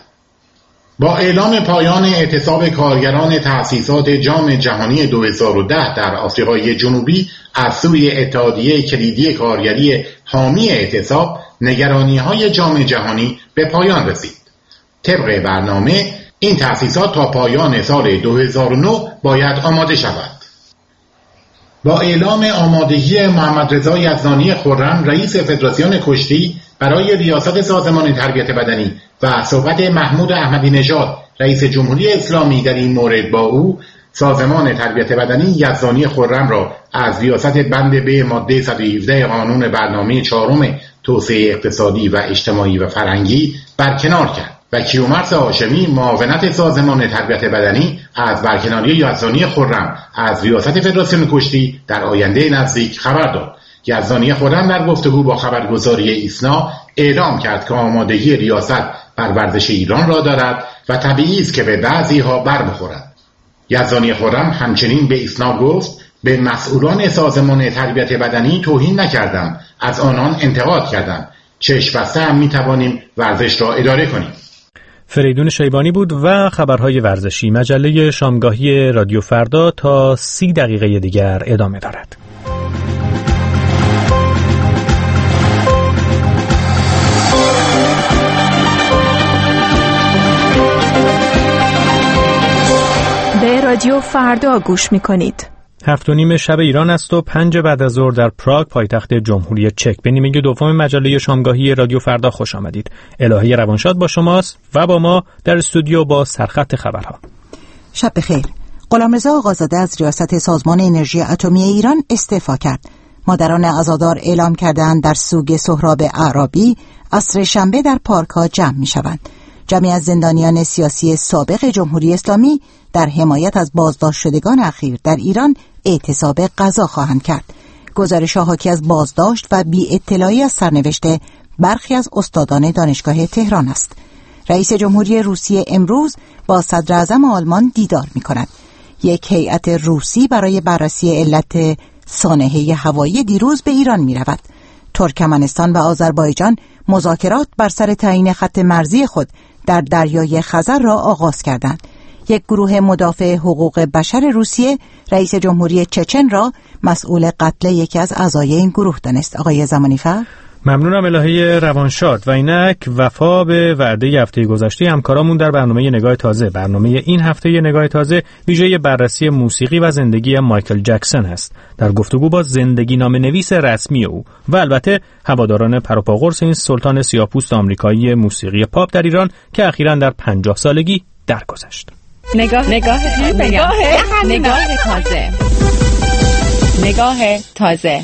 با اعلام پایان اعتصاب کارگران تأسیسات جام جهانی 2010 در آفریقای جنوبی از سوی اتحادیه کلیدی کارگری حامی اعتصاب، نگرانی‌های جام جهانی به پایان رسید. طبق برنامه این تأسیسات تا پایان سال 2009 باید آماده شود. با اعلام آمادگی محمد رضا یزدانی خرم، رئیس فدراسیون کشتی، برای ریاست سازمان تربیت بدنی و صحبت محمود احمدی نژاد، رئیس جمهوری اسلامی در این مورد با او، سازمان تربیت بدنی یزدانی خرم را از ریاست بند ب ماده 117 قانون برنامه 4 توسعه اقتصادی و اجتماعی و فرهنگی برکنار کرد و کیومرث هاشمی، معاونت سازمان تربیت بدنی، از برکناری یزدانی خرم از ریاست فدراسیون کشتی در آینده نزدیک خبر داد. یزدانی خرم در گفتگو با خبرگزاری ایسنا اعلام کرد که آمادگی ریاست بر ورزش ایران را دارد و طبیعی است که به بعضی ها بر بخورد. یزدانی خرم همچنین به ایسنا گفت به مسئولان سازمان تربیت بدنی توهین نکردم، از آنان انتقاد کردم. چشم بسته هم میتوانیم ورزش را اداره کنیم. فریدون شیبانی بود و خبرهای ورزشی. مجله شامگاهی رادیو فردا تا 30 دقیقه دیگر ادامه دارد. به رادیو فردا گوش می‌کنید. 7:30 شب ایران است و 5 بعد از ظهر در پراگ پایتخت جمهوری چک. به نیمه دوم مجله شامگاهی رادیو فردا خوش آمدید. الهه روانشاد با شماست و با ما در استودیو با سرخط خبرها. شب بخیر. غلامرضا آقازاده از ریاست سازمان انرژی اتمی ایران استعفا کرد. مادران عزادار اعلام کردند در سوگ سهراب اعرابی عصر شنبه در پارک‌ها جمع می‌شوند. جمعی از زندانیان سیاسی سابق جمهوری اسلامی در حمایت از بازداشت شدگان اخیر در ایران اعتصاب غذا خواهند کرد. گزارش حاکی از بازداشت و بی اطلاعی از سرنوشت برخی از استادان دانشگاه تهران است. رئیس جمهوری روسیه امروز با صدر اعظم آلمان دیدار می کند. یک هیئت روسی برای بررسی علت سانحه هوایی دیروز به ایران می رود. ترکمنستان و آذربایجان مذاکرات بر سر تعیین خط مرزی خود در دریای خزر را آغاز کردند. یک گروه مدافع حقوق بشر روسیه رئیس جمهوری چچن را مسئول قتل یکی از اعضای این گروه دانست. آقای زمانی‌فر. ممنونم الهه روانشاد. و اینک وفا به وعده هفته گذشته همکارامون در برنامه نگاه تازه. برنامه این هفته نگاه تازه ویژه بررسی موسیقی و زندگی مایکل جکسون است، در گفتگو با زندگی نامه نویس رسمی او و البته هواداران پروپاقرص این سلطان سیاه‌پوست آمریکایی موسیقی پاپ در ایران که اخیراً در 50 سالگی درگذشت. نگاه تازه. نگاه تازه.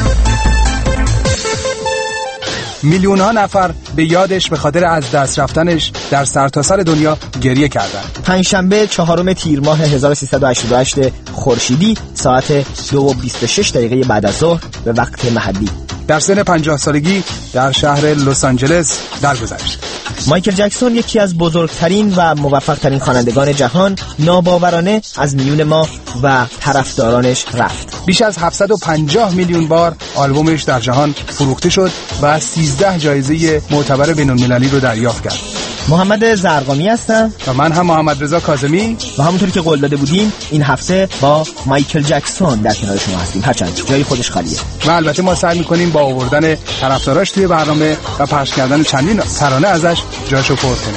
میلیون‌ها نفر به یادش به خاطر از دست رفتنش در سرتاسر دنیا گریه کردند. پنجشنبه 4 تیر ماه 1388 خورشیدی ساعت 2:26 بعد از ظهر به وقت محلی در سن 50 سالگی در شهر لس آنجلس درگذشت. مایکل جکسون یکی از بزرگترین و موفقترین خوانندگان جهان ناباورانه از میون ما و طرفدارانش رفت. بیش از 750 میلیون بار آلبومش در جهان فروخته شد و 13 جایزه معتبر بین‌المللی رو دریافت کرد. محمد زرقامی هستم و من هم محمد رضا کاظمی و همونطوری که قول داده بودیم این هفته با مایکل جکسون در کنار شما هستیم، هرچند جای خودش خالیه. و البته ما سعی می‌کنیم با آوردن طرفداراش توی برنامه و پخش کردن چندین ترانه ازش جاشو پر کنیم.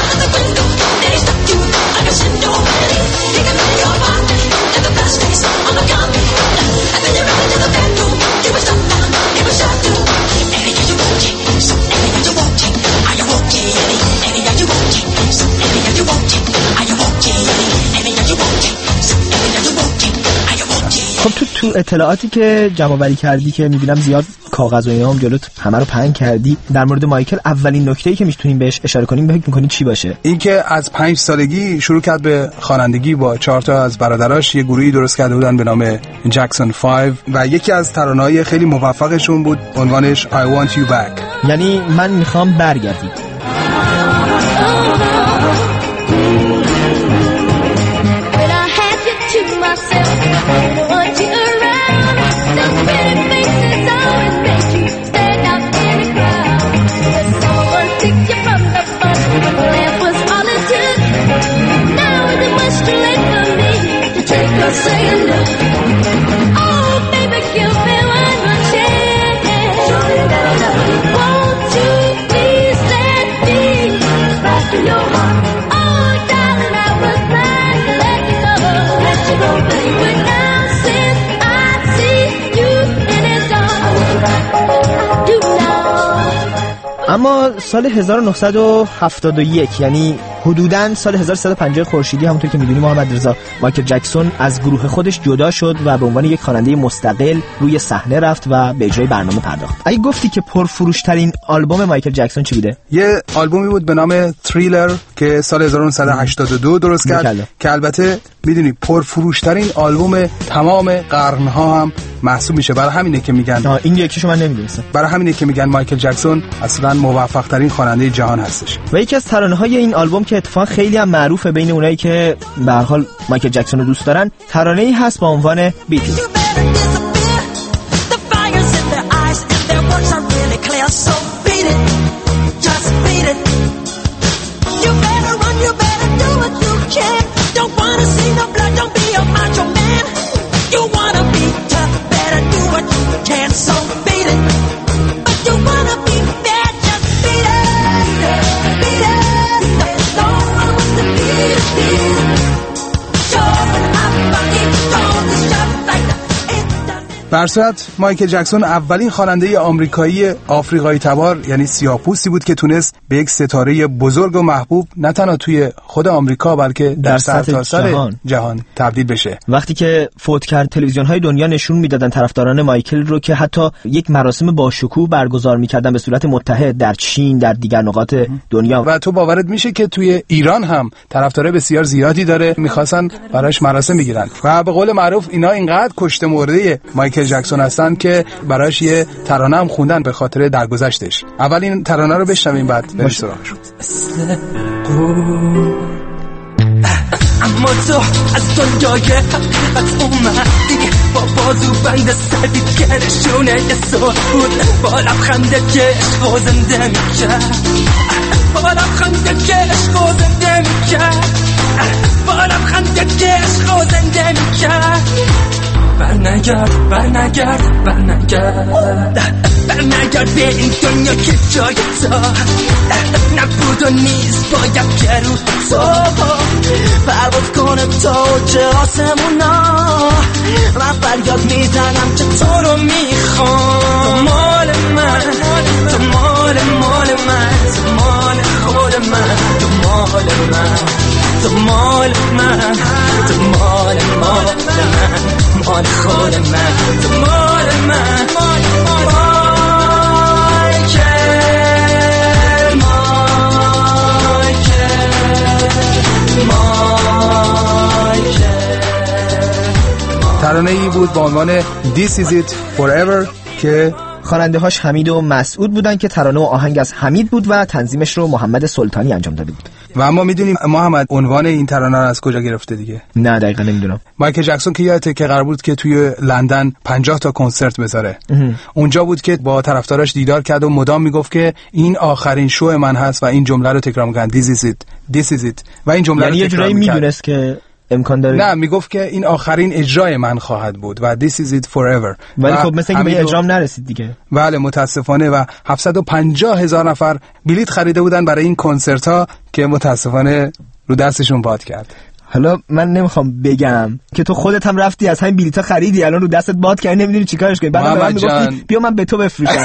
خب تو اطلاعاتی که جمع آوری کردی که می‌بینم زیاد کاغذ و اینا هم جلوت همه رو پهن کردی، در مورد مایکل اولین نکته‌ای که می‌تونیم بهش اشاره کنیم فکر می‌کنی چی باشه؟ اینکه از 5 سالگی شروع کرد به خوانندگی. با 4 تا از برادراش یه گروهی درست کرده بودن به نام جکسون 5 و یکی از ترانه‌های خیلی موفقشون بود عنوانش I Want You Back، یعنی من می‌خوام برگردی. اما سال 1971 یعنی حدوداً سال 1350 خورشیدی همونطور که میدونی محمد رضا، مایکل جکسون از گروه خودش جدا شد و به عنوان یک خواننده مستقل روی صحنه رفت و به اجرای برنامه پرداخت. اگه گفتی که پرفروش‌ترین آلبوم مایکل جکسون چی بوده؟ یه آلبومی بود به نام تریلر که سال 1982 درست کرد که البته میدونی پرفروشترین آلبوم تمام قرن‌ها هم محسوب میشه. برای همینه که میگن این یکیشو من نمیدونستم. برای همینه که میگن مایکل جکسون اصلا موفق ترین خواننده جهان هستش. و یکی از ترانه‌های این آلبوم که اتفاقا خیلی هم معروفه بین اونایی که به هر حال مایکل جکسون رو دوست دارن، ترانه‌ای هست با عنوان بیت. در صورت مایکل جکسون اولین خواننده آمریکایی آفریقایی تبار یعنی سیاه‌پوستی بود که تونست به یک ستاره بزرگ و محبوب نه تنها توی خود آمریکا بلکه در سرتاسر جهان تبدیل بشه. وقتی که فوت کرد تلویزیون‌های دنیا نشون میدادن طرفداران مایکل رو که حتی یک مراسم باشکوه برگزار می‌کردن به صورت متحد در چین، در دیگر نقاط دنیا. و تو باورت میشه که توی ایران هم طرفدارای بسیار زیادی داره، می‌خواستن براش مراسم بگیرن و به قول معروف اینا اینقدر کشته مرده مایکل جکسون هستن که براش یه ترانه هم خوندن به خاطر درگذشتش. اول این ترانه رو بشنویم بعد بریم سراغش. اما تو از دنیای حقیقت اومدی با بازو بند سفید که نشونه یه سال بود، با لبخنده که عشق زنده میکرد، با لبخنده که عشق زنده میکرد، با لبخنده که عشق زنده میکرد. برنگرد برنگرد برنگرد برنگرد به این دنیا که جای تو نبود و نیست، باید که رو تو پرواز کنه تا اوج آسمونا. من فریاد میزنم که تو رو میخوام، تو مال من، تو مال من، تو مال خود من، تو مال من، تو مال من، تو مال من، مال خود من، تو مال من، ترانه‌ای بود با عنوان This Is It Forever که خواننده هاش حمید و مسعود بودن که ترانه و آهنگ از حمید بود و تنظیمش رو محمد سلطانی انجام داده بود. و اما میدونیم محمد عنوان این ترانه رو از کجا گرفته دیگه؟ نه دقیقاً نمیدونم. مایکل جکسون که یادته که قرار بود که توی لندن 50 تا کنسرت بذاره. اونجا بود که با طرفداراش دیدار کرد و مدام میگفت که این آخرین شو من هست و این جمله رو تکرار می‌کرد This is it This is it و این جمله یعنی رو تکرار می‌کرد. یعنی یه جورایی میدونست که امکان داره. نه میگفت که این آخرین اجرای من خواهد بود و This is it forever. ولی خب مثل اینکه به اجرام نرسید دیگه. بله متاسفانه و 750,000 نفر بلیت خریده بودن برای این کنسرت ها که متاسفانه رو دستشون باد کرد. حالا من نمیخوام بگم که تو خودت هم رفتی از همین بلیطا خریدی، الان رو دستت باد کردی نمیدونی چیکارش کنی، بعد من میگفتی بیا من به تو بفروشم.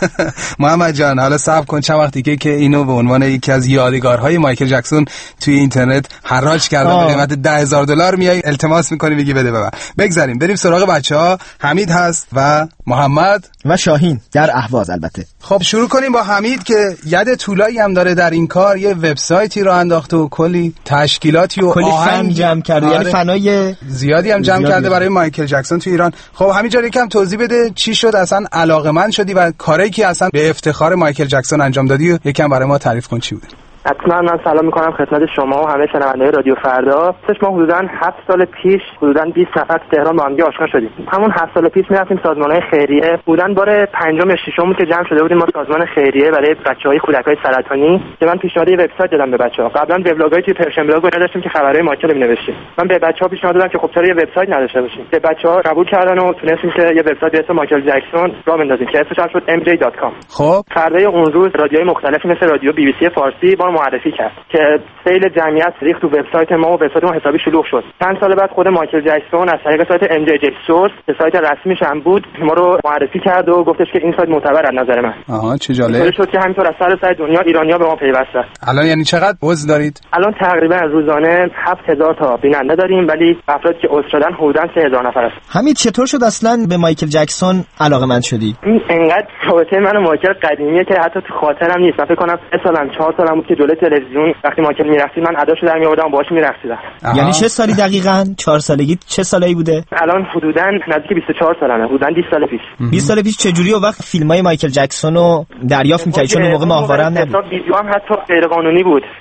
محمد جان حالا صبر کن چند وقتی که اینو به عنوان یکی از یادگارهای مایکل جکسون توی اینترنت حراج کردن به قیمت $10,000 میای التماس میکنی میگی بده به من. بگذاریم بریم سراغ بچه‌ها. حمید هست و محمد و شاهین در اهواز. البته خب شروع کنیم با حمید که ید طولایی هم داره در این کار، یه وبسایتی رو انداخته و کلی تشکیلاتی و آهنگ جمع کرده. یعنی فنای زیادی هم جمع کرده برای مایکل جکسون تو ایران. خب همین جا یکم توضیح بده چی شد اصلا علاقه‌مند شدی و کاری که اصلا به افتخار مایکل جکسون انجام دادی و یکم برای ما تعریف کن چی بود. حتما من سلام میکنم خدمت شما و همه شنونده‌های رادیو فردا. ما حدوداً 7 سال پیش حدوداً 20 نفر تهران با هم آشنا شدیم. همون 7 سال پیش میرفتیم سازمان‌های خیریه. بودن بار پنجم یا ششم که جمع شده بودیم ما سازمان خیریه برای بچه‌های کودکای سرطانی که من پیشنهاد یه وبسایت دادم به بچه‌ها. قبلا وبلاگای توی پرشن بلاگ رو نداشتیم که خبرهای مایکل رو می‌نوشتیم. من به بچه‌ها پیشنهاد دادم که خب چرا یه وبسایت نداشته باشیم. که بچه‌ها قبول کردن و تونستیم که یه وبسایت به اسم مایکل جکسون راه بندازیم که اسمش شد mj.com. خب فردای اون روز رادیوهای مختلفی مثل رادیو BBC فارسی ما معرفی کرد که سیل جمعیت ریخت تو وبسایت ما و وبسایت ما حسابی شلوغ شد. چند سال بعد خود مایکل جکسون از طریق سایت MJJ Source که سایت رسمیش هم بود ما رو معرفی کرد و گفتش که این سایت معتبر از نظر من. آها چه جالب. شد که همینطور از سر دنیا ایرانی‌ها به ما پیوستن. الان یعنی چقدر عضو دارید؟ الان تقریبا روزانه 7000 تا بیننده داریم ولی افرادی که عضو شدن حدوداً 3000 نفر است. حمید چطور شد اصلا به مایکل جکسون علاقه‌مند شدی؟ این انقدر رابطه من و مایکل قدیمیه که حتی تو خاطرم نیست. من فکر کنم 3 سالم 4 سالم بود که جلوی تلویزیون وقتی مایکل میرقصید من اداشو در میآوردم باهاش میرقصیدم. یعنی چه سالی دقیقاً؟ 4 سالگی چه سالایی بوده؟ الان حدوداً نزدیک 24 سالمه، حدوداً 20 سال پیش. 20 سال پیش چجوری اون وقت فیلمای مایکل جکسون رو دریافت می‌کردی؟ چون اون موقع ماهواره هم نبود. ویدیو هم حتی غیر قانونی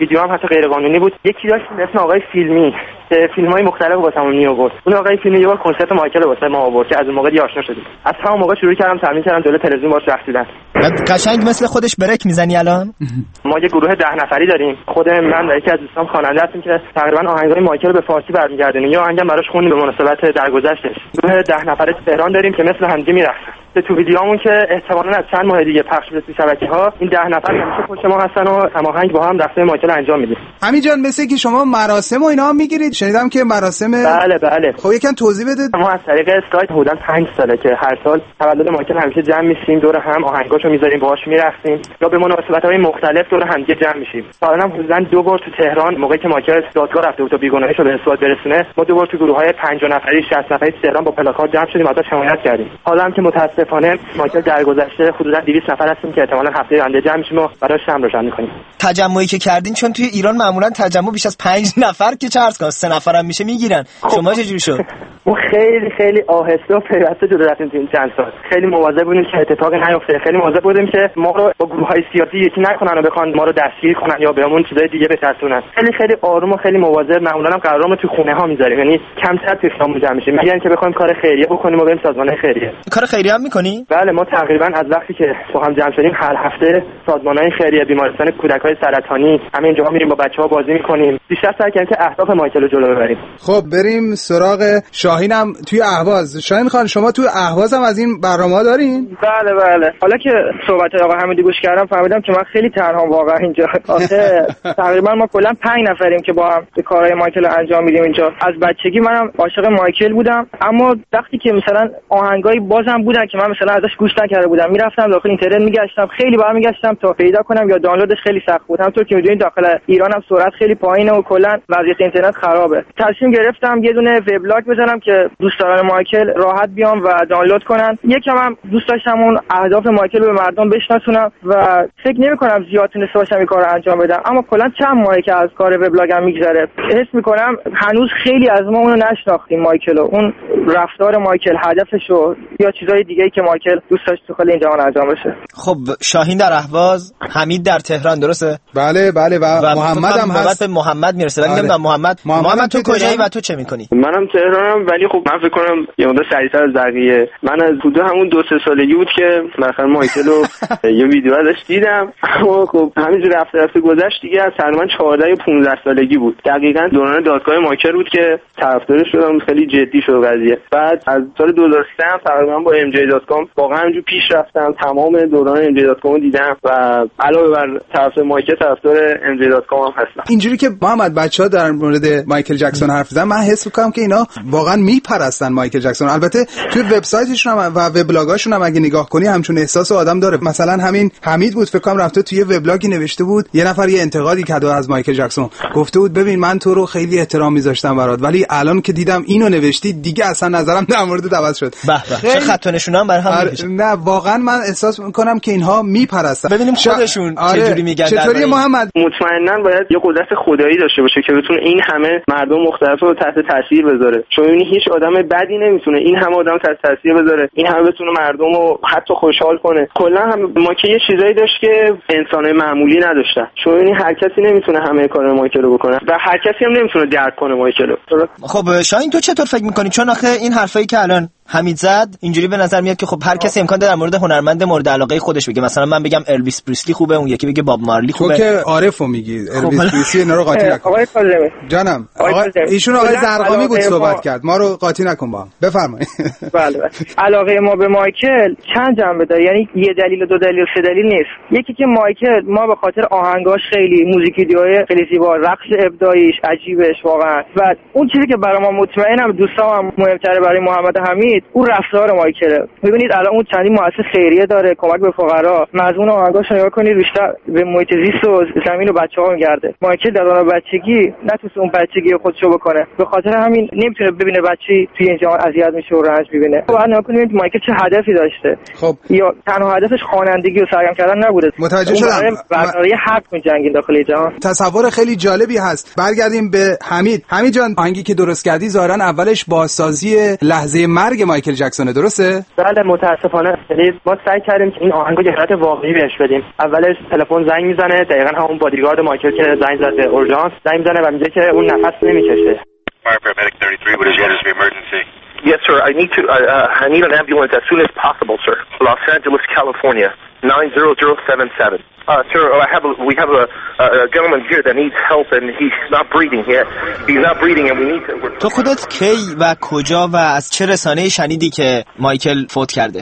بود. یکی داشت به اسم آقای فیلمی که فیلم‌های مختلف واسمون میآورد. اون آقای فیلمی یه بار کنسرت مایکل واسه ما آورد که از اون موقع دیگه آشنا شدیم. از همون موقع شروع کردم تمرین کردم جلوی تلویزیون باهاش رقصیدن. قشنگ مثل خودش بریک میزنی الان؟ ما یه گروه 10 نفری داریم. خود من و یکی از دوستان خواننده هستیم که تقریبا آهنگای مایکل رو به فارسی برمیگردونیم. یا آهنگم براش خوندیم به مناسبت درگذشتش. گروه 10 نفره تهران داریم که مثل همدیگه میرقصن. تو ویدیومون که احتمالاً از چند ماه دیگه پخش بشه تو شبکه‌ها، این 10 نفر همیشه پشت ما هستن و هماهنگ با هم رقص مایکل انجام میدیم. همین جان مثل که شما مراسم و اینا هم میگیرید؟ شنیدم که مراسم. بله. خب یکم توضیح بده. ما از طریق اسکایپ حدوداً 5 ساله که هر سال تولد مایکل همیشه جمع میشیم دور هم، آهنگاشو میذاریم باهاش میرقصیم یا به مناسبت‌های مختلف دور هم دیگه جمع میشیم. حالا هم حدوداً 2 بار تو تهران موقعی که مایکل دادگاه رفته بود تا بیگناهیشو به اثبات برسونه، ما 2 بار تو گروه‌های 50 نفری 60 نفری تهران با پلاکارد جمع شدیم ازش حمایت کردیم. حالا هم که متاسفانه مایکل درگذشته حدوداً 200 نفر هستیم که احتمالاً هفته آینده جمع میشیم و براش شمع روشن می‌کنیم. تجمعی که کردین، چون توی ایران معمولاً تجمع بیش از 5 نفر که چه عرض کنم 3 نفر هم میشه میگیرن. شما چجوری شد؟ ما خیلی آهسته و پیوسته جلو رفتیم تو این چند سال. خیلی مواظب بودیم که اتفاقی نیفته. خیلی مواظب بودیم که ما رو با گروه‌های سیاسی یکی نکنن و بخوان ما رو دستگیر کنن یا بهمون چیزای دیگه بترسونن. خیلی آروم و خیلی مواظب. معمولاً هم قرارمون تو خونه‌ها می‌ذاریم. یعنی کمتر تو خیابون جمع میشیم. میگن که بخوایم کار خیریه بکنیم و بریم سازمان خیریه. کار خیریه هم می‌کنی؟ بله، ما تقریباً از وقتی که با هم جمع شدیم هر هفته سازمان‌های خیریه، بیمارستان کودک‌های سرطانی، همه اینجاها میریم با بچه‌ها بازی می‌کنیم. بیشتر سعی کردیم که اهداف مایکل رو جلو ببریم. خب بریم سراغ شاهینم توی اهواز. شاهین خان شما توی اهواز هم از این برنامه‌ها دارین؟ بله. حالا که صحبت آقا حمیدی گوش کردم فهمیدم که من خیلی تنها واقعا اینجا. تقریبا ما کلا 5 نفریم که با هم کارهای مایکل انجام میدیم اینجا. از بچگی منم عاشق مایکل بودم، اما وقتی که مثلا آهنگای بازم بودن که من مثلا ازش گوش نکرده بودم، میرفتم داخل اینترنت میگشتم، خیلی برمیگشتم تا پیدا کنم یا دانلودش خیلی سخت بود. همونطور که میدونید داخل ایران هم سرعت خیلی پایینه و کلا وضعیت اینترنت خرابه. تصمیم گرفتم یه دونه وبلاگ بزنم که دوستان مایکل راحت بیان و دانلود کنن. یکم هم دوست داشتم اون اهداف مایکل رو به مردم بشناسونم و فکر نمی‌کنم زیاد تونسته باشم این کارو انجام بدم، اما کلا چند ماهه که از کار وبلاگم میگذره حس می‌کنم هنوز خیلی از ما اونو نشناختیم مایکل، اون رفتار مایکل، هدفشو یا چیزای دیگه‌ای که مایکل دوست داشت تو خیلی این جهان انجام بشه. خب شاهین در اهواز، حمید در تهران، درسته؟ بله و محمد هم هست. به محمد میرسه ولی نمیدونم محمد تو کجایی و تو چه می‌کنی؟ منم تهرانم، ولی خب من فکر کنم یه مقدار سریع‌تر از بقیه. من از حدود همون 2-3 سالگی بود که مثلا مایکل رو یه ویدیو ازش دیدم، اما خب همینجوری رفته گذشت دیگه. از تقریبا 14 یا 15 سالگی بود، دقیقاً دوران دادگاه مایکل بود که طرفدارش شدم، خیلی جدی شد قضیه. بعد از سال 2003 تقریبا با mj.com واقعا همینجوری پیش رفتم، تمام دوران mj.com رو دیدم و علاوه بر طرفدار مایکل طرفدار mj.com هم هستم. اینجوری که محمد بچه‌ها در مورد مایکل جکسون حرف زدن، من حس می‌کنم که اینا واقعا میپرستن مایکل جکسون. البته توی وبسایتشون و وبلاگاشون هم اگه نگاه کنی همچون احساس آدم داره. مثلا همین حمید بود فکر کنم رفته توی وبلاگی نوشته بود، یه نفر یه انتقادی کرده از مایکل جکسون، گفته بود ببین من تو رو خیلی احترام می‌ذاشتم برات، ولی الان که دیدم اینو نوشتی دیگه اصلا نظرم در مورد عوض شد. چه خط و نشونه هم برای هم می‌کشه. نه واقعا من احساس می‌کنم که اینها میپرستن. ببینیم خودشون چجوری میگن. چطوری محمد؟ مطمئناً باید یه قدرت خدایی داشته باشه که بتونه این همه مردم مختلف رو تحت تاثیر بذاره، چون هیچ آدم بدی نمیتونه این همه آدم تحت تاثیر بذاره، این همه بتونه مردم رو حتی خوشحال کنه. کلا هم ما که یه چیزایی داشت که انسان‌های معمولی نداشتن، چون هر کسی نمیتونه همه کار مایکل رو بکنه و هر کسی هم نمیتونه درک کنه مایکل رو. خب شاهین تو چطور فکر می‌کنی؟ چون آخه این حرفایی که الان حمید زد اینجوری به نظر میاد که خب هر کسی امکان داره در مورد هنرمند مورد علاقه خودش بگه. مثلا من بگم الویس پریسلی خوبه، اون یکی بگه باب مارلی خوبه. تو که عارفو میگی الویس پریسلی اینا رو قاطی نکن. آقای کاظمی جانم، ایشون آقای زرقامی بود صحبت کرد، ما رو قاطی نکن با هم. بفرمایید. بله. علاقه ما به مایکل چند جنبه داره، یعنی یه دلیل، 2 دلیل، 3 دلیل نیست. یکی که مایکل ما به خاطر آهنگاش خیلی موزیک ویدیوهای خیلی زیبا، رقص ابداعیش عجیبش واقعا، و اون چیزی که برای ما مطمئنم دوستام مهمتره برای محمد حمید ببینید اون رفتار مایکل، ببینید الان اون چندین مؤسسه خیریه داره، کمک به فقرا، مضمون آهنگاش نگاه کنید بیشتر به محیط زیست و زمین و بچه‌ها میگرده. مایکل در دوران بچگی نتونست اون بچگی خودشو بکنه، به خاطر همین نمیتونه ببینه بچه‌ای توی این جهان اذیت میشه و رنج میبینه. بعد نگاه کنید مایکل چه هدفی داشته. خب یا تنها هدفش خوانندگی و سرگرم کردن نبوده. متوجه شدم. برای حق می‌جنگید داخل جهان. تصور خیلی جالبی هست. برگردیم به حمید جان، آهنگی که درست کردی ظاهراً اولش بازسازی لحظه مرگ مایکل جکسون، درسته؟ بله متاسفانه ما سعی کردیم که این آهنگو یه حالت واقعی بهش بدیم. اولش تلفن زنگ میزنه، دقیقاً همون بادیگارد مایکل که زنگ زد به اورژانس زنگ میزنه و میگه که اون نفس نمیکشه. Paramedic 33, what is your emergency? Yes, sir. I need an ambulance as soon as possible, sir. Los Angeles, California, 90077. Sir, we have a gentleman here that needs help and he's not breathing yet. He's not breathing and we need to... تو خودت کی و کجا و از چه رسانه‌ای شنیدی که مایکل فوت کرده؟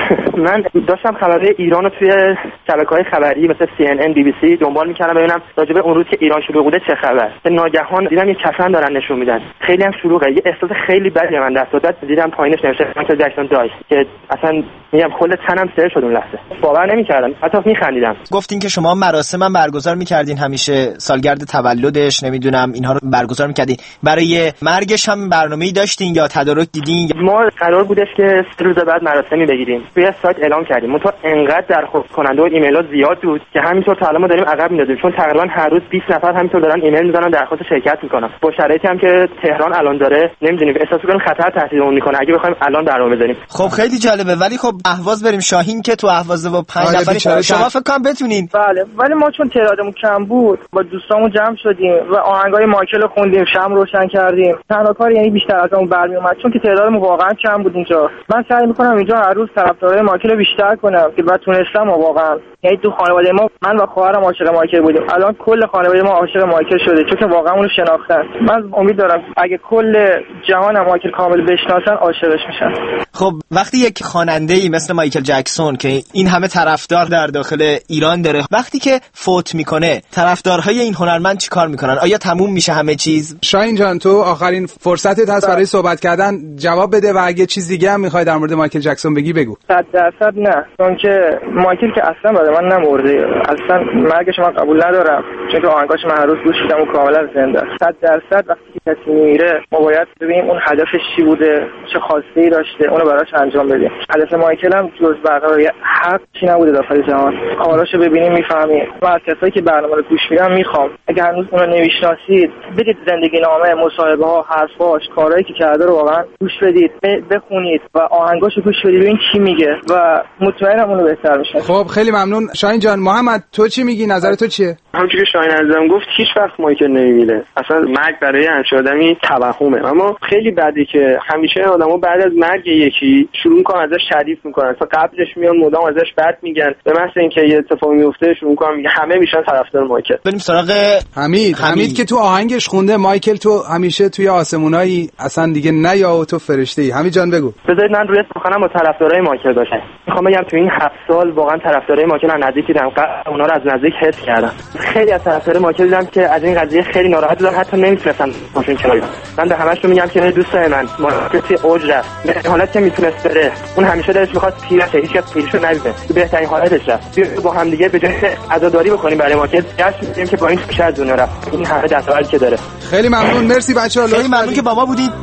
من داشتم خبرهای ایران رو توی شبکه‌های خبری مثل CNN، BBC دنبال می‌کردم ببینم راجع به اون روز که ایران شروع بوده چه خبر. به ناگهان دیدم یه کفن دارن نشون میدن. خیلی هم شلوغه. یه احساس خیلی بدی من دست داد. دیدم پایینش نوشته مایکل جکسون دای که اصلا میگم کل تنم سر شد اون لحظه. باور نمی‌کردم. حتی می‌خندیدم. گفتین که شما مراسم برگزار می‌کردین، همیشه سالگرد تولدش نمیدونم اینها رو برگزار می‌کردین. برای مرگش هم برنامه‌ای داشتین یا تدارک دیدین؟ ما قرار بودش که 3 روز بعد مراسمی بگیریم. توی سایت اعلام کردیم. منتها انقدر درخواست کننده و ایمیل‌ها زیاد بود که همینطور تا الان ما داریم عقب می‌اندازیم، چون تقریبا هر روز 20 نفر همینطور دارن ایمیل می‌زنن درخواست شرکت می‌کنن. با شرایطی هم که تهران الان داره نمی‌دونیم، احساس می‌کنم خطر تهدیدمون می‌کنه اگه بخوایم الان برنامه بزنیم. خب خیلی جالبه، ولی خب اهواز بریم. شاهین که تو اهواز با 5 نفر شما فکر کنم بتونین. بله، ولی ما چون تعدادمون کم بود با دوستامون جمع شدیم و آهنگای مایکل رو خوندیم، شمع روشن کردیم. تنها کار یعنی بیشتر از اون برمیومد، چون که تعدادمون واقعا کم بود اینجا. من سعی می‌کنم اینجا هر روز طرفدارای مایکل رو بیشتر کنم که بعد تونستم واقعا. یعنی تو خانواده ما من و خواهرم عاشق مایکل بودیم، الان کل خانواده ما عاشق مایکل شده چون که واقعا اونو شناختن. من امید دارم اگه کل جهان مایکل کامل بشناسن عاشقش میشن. خب وقتی یک خواننده‌ای مثل مایکل جکسون که این همه طرفدار در داخل ایران داره، وقتی که فوت میکنه طرفدارهای این هنرمند چیکار میکنن؟ آیا تموم میشه همه چیز؟ شاهین جان تو آخرین فرصتت هست برای صحبت کردن، جواب بده و اگه چیز دیگه هم میخوای در مورد مایکل جکسون بگی بگو. 100% نه، چون که مایکل که اصلا برای من نمرده، اصلا مرگش من قبول ندارم، چون که آهنگاش من هر روز گوش میدم و کاملا زنده است. 100% وقتی که کسی میره ما باید ببینیم اون هدفش چی بوده، چه خواسته‌ای داشته، اونو براش انجام بدیم. هدف مایکل هم جز برقراری حق چی نبوده داخل جهان. کاراشو ببینیم میفهمیم. من از کسایی که برنامه رو گوش میدم میخوام اگه هنوز اونو نمیشناسید بدید زندگی نامه، مصاحبه ها، حرفاش، کارهایی که کرده رو واقعا گوش بدید، بخونید و آهنگاشو گوش بدید ببین چی میگه و مطمئنم اونو بهتر میشه. خب خیلی ممنون شاهین جان. محمد تو چی میگی؟ نظر تو چیه؟ همونجوری که شاهین عزیزم گفت هیچ وقت مایکل نمیمیره. اصلا مرگ برای همه آدمی توهمه، اما خیلی بدی که همیشه آدما بعد از مرگ یکی شروع میکنن ازش تعریف میکنن، تا قبلش میان مدام ازش بد میگن، به محض اینکه یه اتفاقی میفته شروع میکنن میگن همه میشن طرفدار مایکل. بریم سراغ حمید که تو آهنگش خونده مایکل تو همیشه توی آسمونایی اصلا دیگه نیا و تو فرشته‌ای. حمید جان بگو. بذارید من روی سخنم با طرفدارای مایکل باشم. میخوام بگم تو این 7 سال واقعا طرفدارای مایکل از نزدیک دیدم، اونا رو از نزدیک حس کردم. خیلی از طرفدارای مایکل دیدم که از این قضیه خیلی ناراحت بودن، حتی نمیتونستن باشون کنار. من به همه‌شون میگم که دوستای من مایکل اوج رفت، به حالت که میتونست بره. اون همیشه دلش می‌خواد پیرشه، هیچ کس پیرشو نبینه. تو بهترین حالتش رفت. بیا با هم دیگه به جای عزاداری بکنیم برای مایکل، جشن می‌گیریم که با این بیشتر از دنیا رفت. این همه دستاوردی که داره. خیلی ممنون، مرسی بچه‌ها. خیلی ممنون که با ما بودید.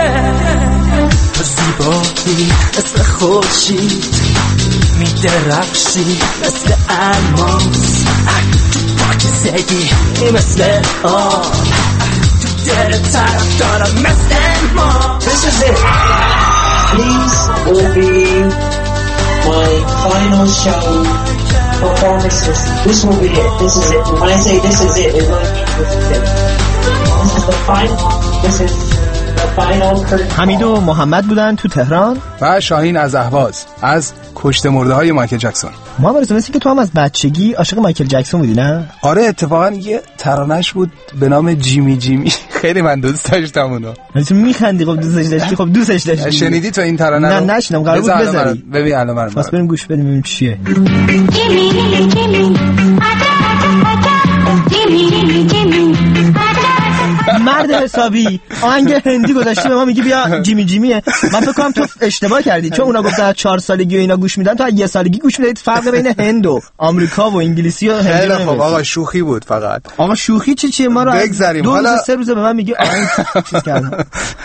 زیبایی مثل خورشید می‌درخشی مثل الماس، تو پاکیزگی مثل آب، تو دل طرفدارا مثل ما. This is it. These will be my final show performances. This will be it. This is it. When I say this is it, it really means this is it. This is the final. This is حمید و محمد بودن تو تهران و شاهین از اهواز از کشته مرده های مایکل جکسون. ما برسیم که تو هم از بچگی عاشق مایکل جکسون بودی نه؟ آره اتفاقا یه ترانه‌اش بود به نام جیمی. خیلی من دوست داشتم اونو. تو میخندی؟ خب دوستش داشتی؟ خب دوستش داشتی. شنیدی تو این ترانه رو؟ نه نشنیدم. قرار بود بذاری. ببین الان من واسه بریم گوش بدیم ببینیم چیه. مرد حسابی آهنگ هندی گذاشتی به ما میگی بیا جیمی جیمیه. من فکر کنم تو اشتباه کردی، چون اونا گفتن از 4 سالگی و اینا گوش میدن، تو از 1 سالگی گوش میدید. فرق بین هند و آمریکا و انگلیسی و هندی خیلی خب آقا شوخی بود فقط. آقا شوخی چیه؟ ما رو بگذاریم. 2 روز 3 روز به من میگه چیز کردم.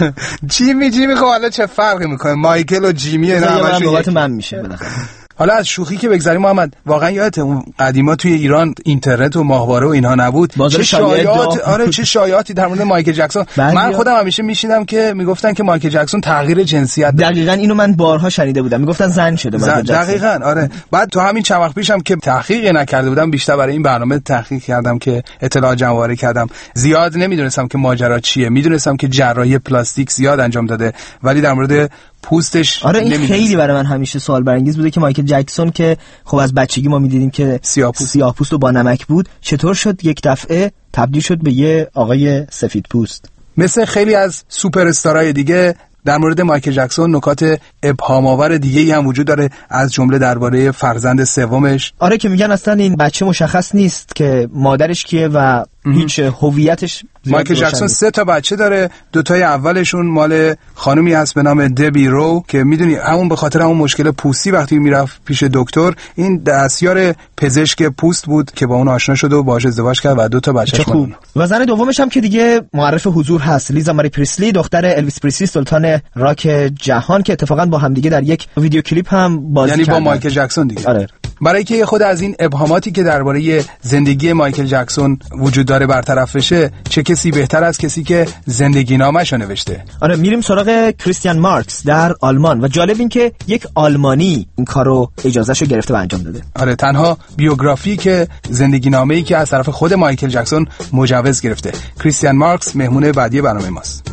جیمی خب حالا چه فرقی میکنه؟ مایکل و جیمی اینا همشون من میشه بالاخره. حالا از شوخی که بگذاریم محمد، واقعا یادت اون قدیما توی ایران اینترنت و ماهواره و اینها نبود، چه شایعات چه شایعاتی در مورد مایکل جکسون. من خودم همیشه میشیدم که میگفتن که مایکل جکسون تغییر جنسیت داره. دقیقاً اینو من بارها شنیده بودم، میگفتن زن شده مایکل جکسون. دقیقاً آره. بعد تو همین چند وقت پیشم که تحقیق نکرده بودم، بیشتر برای این برنامه تحقیق کردم که اطلاعات جمع‌آوری کردم. زیاد نمیدونستم که ماجرا چیه، میدونستم که جراحی پلاستیک زیاد انجام داده، ولی در مورد پوستش آره این خیلی برای من همیشه سوال برانگیز بوده که مایکل جکسون که خب از بچگی ما میدیدیم که سیاه‌پوست و با نمک بود، چطور شد یک دفعه تبدیل شد به یه آقای سفید پوست؟ مثل خیلی از سوپر استارهای دیگه در مورد مایکل جکسون نکات ابهام‌آور دیگه‌ای هم وجود داره، از جمله درباره فرزند سومش. آره که میگن اصلا این بچه مشخص نیست که مادرش کیه و هیچ هویتش. مایکل جکسون 3 تا بچه داره، 2 تای اولشون مال خانومی هست به نام دبی رو که میدونی همون به خاطر همون مشکل پوستی وقتی میرفت پیش دکتر، این دستیار پزشک پوست بود که با اون آشنا شد و باهاش ازدواج کرد و 2 تا بچه‌ش خوب. و زن دومش هم که دیگه معرف حضور هست، لیزا ماری پریسلی، دختر الویس پریسلی سلطان راک جهان، که اتفاقا با هم دیگه در یک ویدیو کلیپ هم بازی کردن، یعنی با مایکل جکسون دیگه. آره. برای که خود از این ابهاماتی که درباره زندگی مایکل جکسون وجود داره برطرف بشه، چه کسی بهتر از کسی که زندگی نامه‌شو نوشته؟ آره میریم سراغ کریستیان مارکس در آلمان و جالب این که یک آلمانی این کارو اجازهشو گرفته و انجام داده. آره تنها بیوگرافی که زندگی نامه‌ای که از طرف خود مایکل جکسون مجوز گرفته. کریستیان مارکس مهمون بعدی برنامه ماست.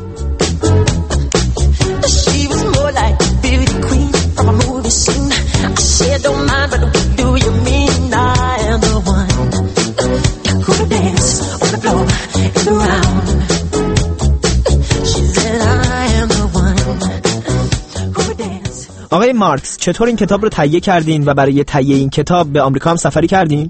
آقای مارکس چطور این کتاب رو تهیه کردین و برای تهیه این کتاب به آمریکا هم سفری کردین؟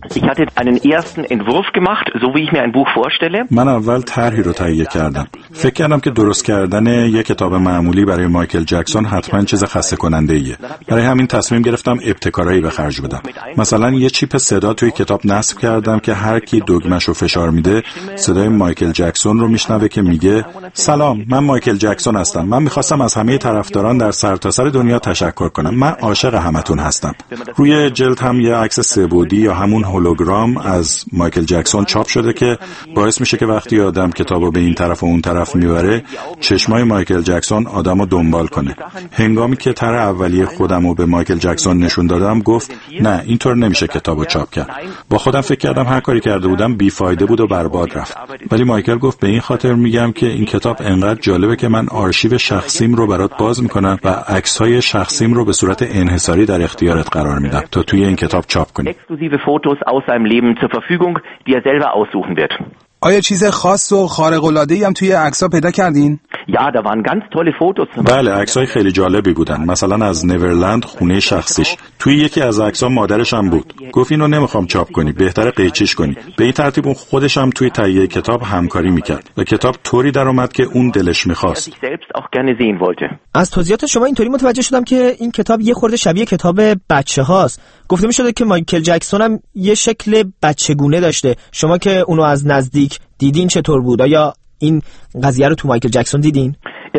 من اول طرحی رو تهیه کردم. فکر کردم که درست کردن یک کتاب معمولی برای مایکل جکسون حتما چیز خسته کننده ایه. برای همین تصمیم گرفتم ابتکارایی به خرج بدم. مثلا یه چیپ صدا توی کتاب نصب کردم که هر کی دگمه‌شو فشار میده صدای مایکل جکسون رو میشنوه که میگه سلام، من مایکل جکسون هستم. من میخواستم از همه طرفداران در سرتاسر دنیا تشکر کنم. من عاشق همتون هستم. روی جلد هم یه عکس 3 بعدی یا همون هولوگرام از مایکل جکسون چاپ شده که باعث میشه که وقتی آدم کتابو به این طرف و اون طرف میبره، چشمای مایکل جکسون آدمو دنبال کنه. هنگامی که طرح اولیه خودمو به مایکل جکسون نشون دادم گفت نه اینطور نمیشه کتابو چاپ کرد. با خودم فکر کردم هر کاری کرده بودم بیفایده بود و برباد رفت. ولی مایکل گفت به این خاطر میگم که این کتاب انقدر جالبه که من آرشیو شخصیم رو برات باز میکنم و عکس‌های شخصیم رو به صورت انحصاری در اختیارت قرار میدم تا توی این کتاب چاپ کنی. Exklusive Fotos aus seinem Leben zur Verfügung, die er selber aussuchen wird. آیا چیز خاص و خارق العاده هم توی عکس‌ها پیدا کردین؟ Ja, da waren ganz tolle Fotos. بله، عکس‌های خیلی جالبی بودن. مثلا از نیورلند خونه شخصیش. توی یکی از عکس‌ها مادرش هم بود. گفت اینو نمیخوام چاپ کنی، بهتره قیچیش کنی. به این ترتیب اون خودش هم توی تهیه کتاب همکاری میکرد و کتاب طوری در اومد که اون دلش میخواست. از توضیحات شما اینطوری متوجه شدم که این کتاب یه خورده شبیه کتاب بچه‌هاست. گفته می‌شده که مایکل جکسون هم یه شکل بچگونه داشته. شما که اونو از نزدیک دیدین چطور بود؟ آیا این قضیه رو تو مایکل جکسون دیدین؟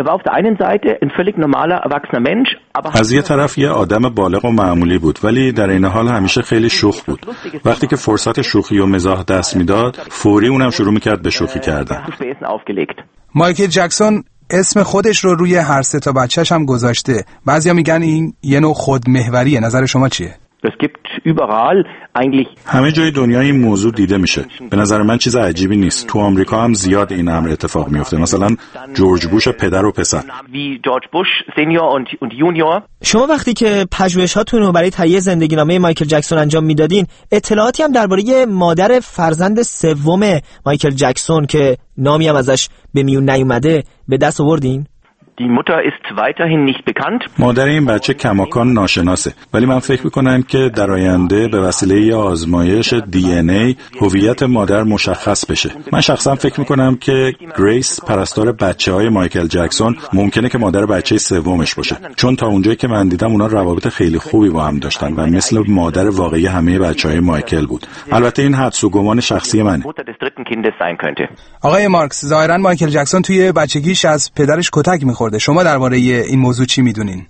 از یه طرف یه آدم بالغ و معمولی بود، ولی در این حال همیشه خیلی شوخ بود. وقتی که فرصت شوخی و مزاح دست میداد، فوری اونم شروع میکرد به شوخی کردن. مایکل جکسون اسم خودش رو روی هر 3 تا بچه‌ش هم گذاشته. بعضیا میگن این یه نوع خودمحوریه. نظر شما چیه؟ همه جای دنیا این موضوع دیده میشه. به نظر من چیز عجیبی نیست. تو آمریکا هم زیاد این امر اتفاق میفته. مثلا جورج بوش پدر و پسر. شما وقتی که پژوهش‌هاتون رو برای تهیه زندگی‌نامه مایکل جکسون انجام میدادین، اطلاعاتی هم درباره مادر فرزند سوم مایکل جکسون که نامی هم ازش به میون نیومده به دست آوردین؟ Die Mutter ist weiterhin nicht bekannt. مادر این بچه کماکان ناشناسه، ولی من فکر میکنم که در آینده به وسیله یه آزمایش DNA هویت مادر مشخص بشه. من شخصا فکر میکنم که گریس پرستار بچه‌های مایکل جکسون ممکنه که مادر بچه سومش باشه، چون تا اونجایی که من دیدم اونا روابط خیلی خوبی با هم داشتن و مثل مادر واقعی همه بچه‌های مایکل بود. البته این حدس و گمان شخصی منه. آقای مارکس، ظاهرا مایکل جکسون توی بچگیش از پدرش کتک می‌خورده. شما درباره این موضوع چی می‌دونین؟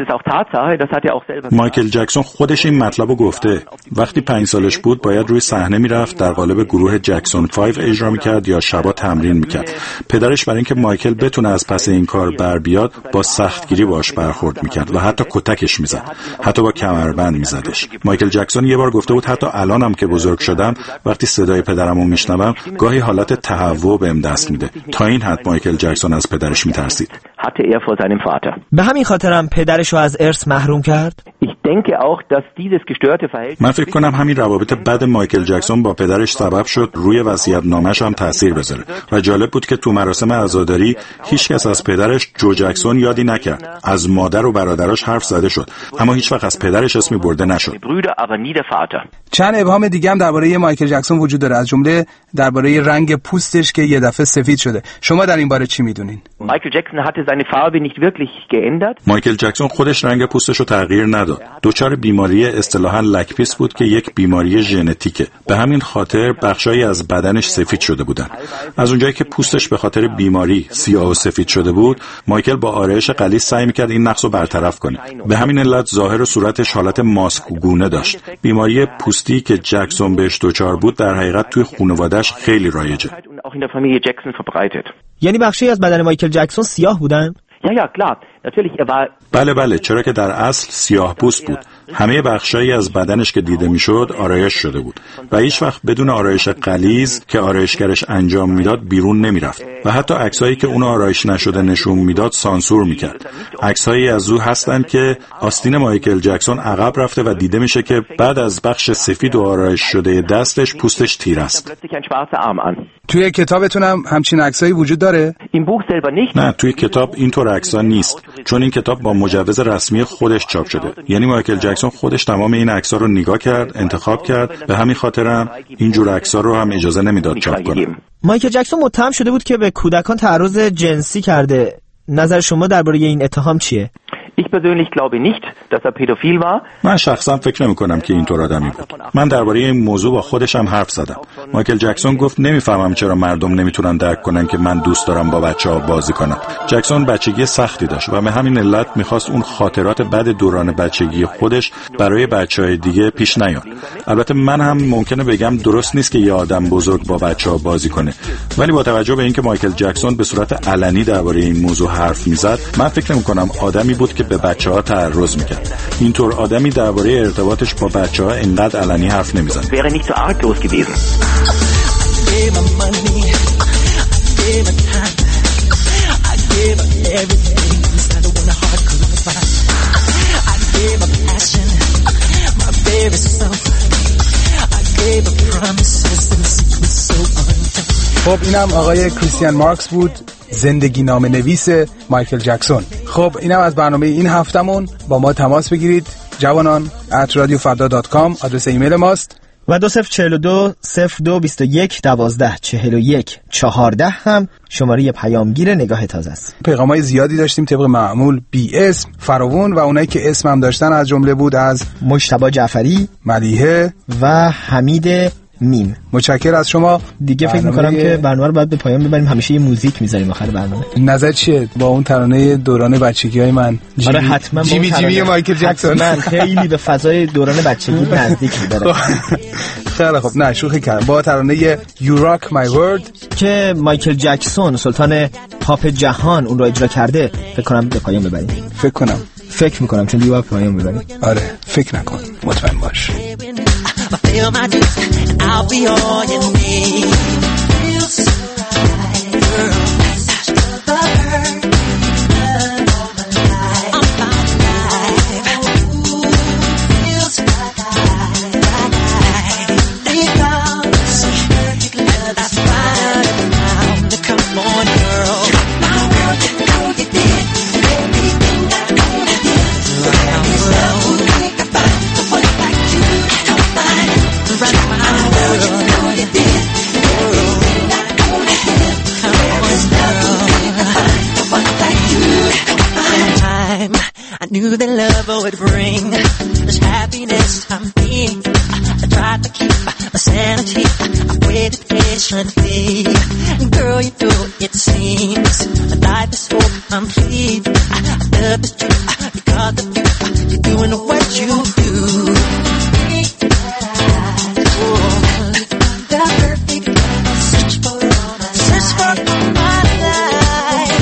مایکل جکسون خودش این مطلبو گفته. وقتی 5 سالش بود باید روی صحنه میرفت، در قالب گروه جکسون 5 اجرا میکرد یا شبا تمرین میکرد. پدرش برای اینکه مایکل بتونه از پس این کار بر بیاد با سختگیری باش برخورد میکرد و حتی کتکش میزد، حتی با کمربند میزدش. مایکل جکسون یه بار گفته بود حتی الانم که بزرگ شدم وقتی صدای پدرمو میشنوم گاهی حالت تهوع بهم دست میده. تا این حد مایکل جکسون از پدرش میترسید. به همین خاطرم پدرشو از ارث محروم کرد. من فکر کنم همین روابط بد مایکل جکسون با پدرش سبب شد روی وصیت‌نامه‌اش هم تاثیر بذاره. و جالب بود که تو مراسم عزاداری هیچ کس از پدرش جو جکسون یادی نکرد. از مادر و برادراش حرف زده شد، اما هیچ وقت از پدرش اسمی برده نشد. چند ابهام دیگه هم درباره مایکل جکسون وجود داره، از جمله درباره رنگ پوستش که یه دفعه سفید شده. شما در این باره چی میدونین؟ مایکل جکسون خودش رنگ پوستش رو تغییر نداد. دچار بیماری اصطلاحاً لکپیس بود که یک بیماری ژنتیکه. به همین خاطر بخشایی از بدنش سفید شده بودن. از اونجایی که پوستش به خاطر بیماری سیاه و سفید شده بود، مایکل با آرایش غلیظ سعی می‌کرد این نقص رو برطرف کنه. به همین علت ظاهر و صورتش حالت ماسک‌گونه داشت. بیماری پوستی که جکسون بهش دچار بود در حقیقت توی خانواده‌اش خیلی رایجه. یعنی بخشی از بدن مایکل جکسون سیاه بودن؟ بله، چرا که در اصل سیاه پوست بود. همه بخشایی از بدنش که دیده میشد آرایش شده بود و هیچ وقت بدون آرایش غلیظ که آرایشگرش انجام میداد بیرون نمیرفت و حتی عکسایی که اون آرایش نشده نشون میداد سانسور میکرد. عکسایی از او هستن که آستین مایکل جکسون عقب رفته و دیده میشه که بعد از بخش سفید و آرایش شده دستش پوستش تیر است. توی کتابتون هم همچین عکسایی وجود داره؟ نه، توی کتاب اینطور عکسا نیست، چون این کتاب با مجوز رسمی خودش چاپ شده. یعنی مایکل جکسون خودش تمام این عکس‌ها رو نگاه کرد، انتخاب کرد. به همین خاطرم این جور عکس‌ها رو هم اجازه نمیداد چاپ کنه. مایکل جکسون متهم شده بود که به کودکان تعرض جنسی کرده. نظر شما درباره این اتهام چیه؟ Ich persönlich glaube nicht, dass er pädophil war. من شخصا فکر نمی‌کنم که اینطور آدمی بود. من درباره این موضوع با خودش هم حرف زدم. مایکل جکسون گفت نمی‌فهمم چرا مردم نمیتونن درک کنن که من دوست دارم با بچه‌ها بازی کنم. جکسون بچگی سختی داشت و به همین علت می‌خواست اون خاطرات بد دوران بچگی خودش برای بچه‌های دیگه پیش نیاد. البته من هم ممکنه بگم درست نیست که یه آدم بزرگ با بچه‌ها بازی کنه. ولی با توجه به اینکه مایکل جکسون به صورت علنی درباره این موضوع حرف می‌زد، من فکر نمی‌کنم آدمی بود که به بچه‌ها تعرض می‌کرد. اینطور آدمی درباره ارتباطش با بچه‌ها اینقدر علنی حرف نمی‌زنه. Wäre nicht so arglos gewesen. خب اینم آقای کریستیان مارکس بود، زندگی نامه نویس مایکل جکسون. خب اینم از برنامه این هفتمون. با ما تماس بگیرید جوانان@radiofarda.com آدرس ایمیل ماست و 2042 0221 12 41 14 هم شماره پیامگیر نگاه تازه است. پیغامای زیادی داشتیم طبق معمول، بی اسم، فراوون و اونایی که اسم هم داشتن از جمله بود از مجتبی جعفری، ملیحه و حمید میم. متشکرم از شما. دیگه فکر می‌کنم که برنامه رو باید به پایان ببریم. همیشه یه موزیک می‌ذاریم آخر برنامه. نظر چیه با اون ترانه دوران بچگی‌های من؟ آره حتما جیمی جیمی مایکل جکسون. من خیلی به فضای دوران بچگی نزدیک می‌داره. خیلی خوب، نه شوخی کردم. با ترانه You Rock My World که مایکل جکسون سلطان پاپ جهان اون رو اجرا کرده، فکر کنم به پایان ببریم. فکر می‌کنم چون دیگه پایان ببریم. آره فکر نکن، مطمئن باش. Feel my dreams, and I'll be all you need. Feels so right, girl. Massage the hurt. I'm found alive. Ooh, feels right. Because that's right now. Come on, girl. My world, you know you did. knew that love would bring this happiness I'm being. I tried to keep my sanity. I waited patiently. Girl, you know it seems life is so complete. Love is true because of you. You're doing what you do. The perfect search for my life.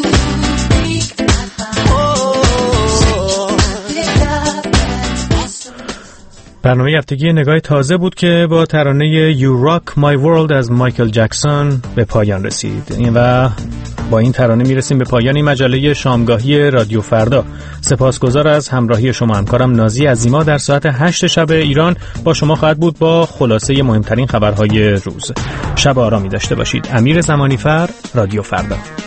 برنامه هفتگی نگاه تازه بود که با ترانه You Rock My World از مایکل جکسون به پایان رسید و با این ترانه میرسیم به پایان این مجله شامگاهی رادیو فردا. سپاسگزار از همراهی شما. همکارم نازی عظیما در ساعت 8 شب ایران با شما خواهد بود با خلاصه مهمترین خبرهای روز. شب آرامی داشته باشید. امیر زمانیفر، رادیو فردا.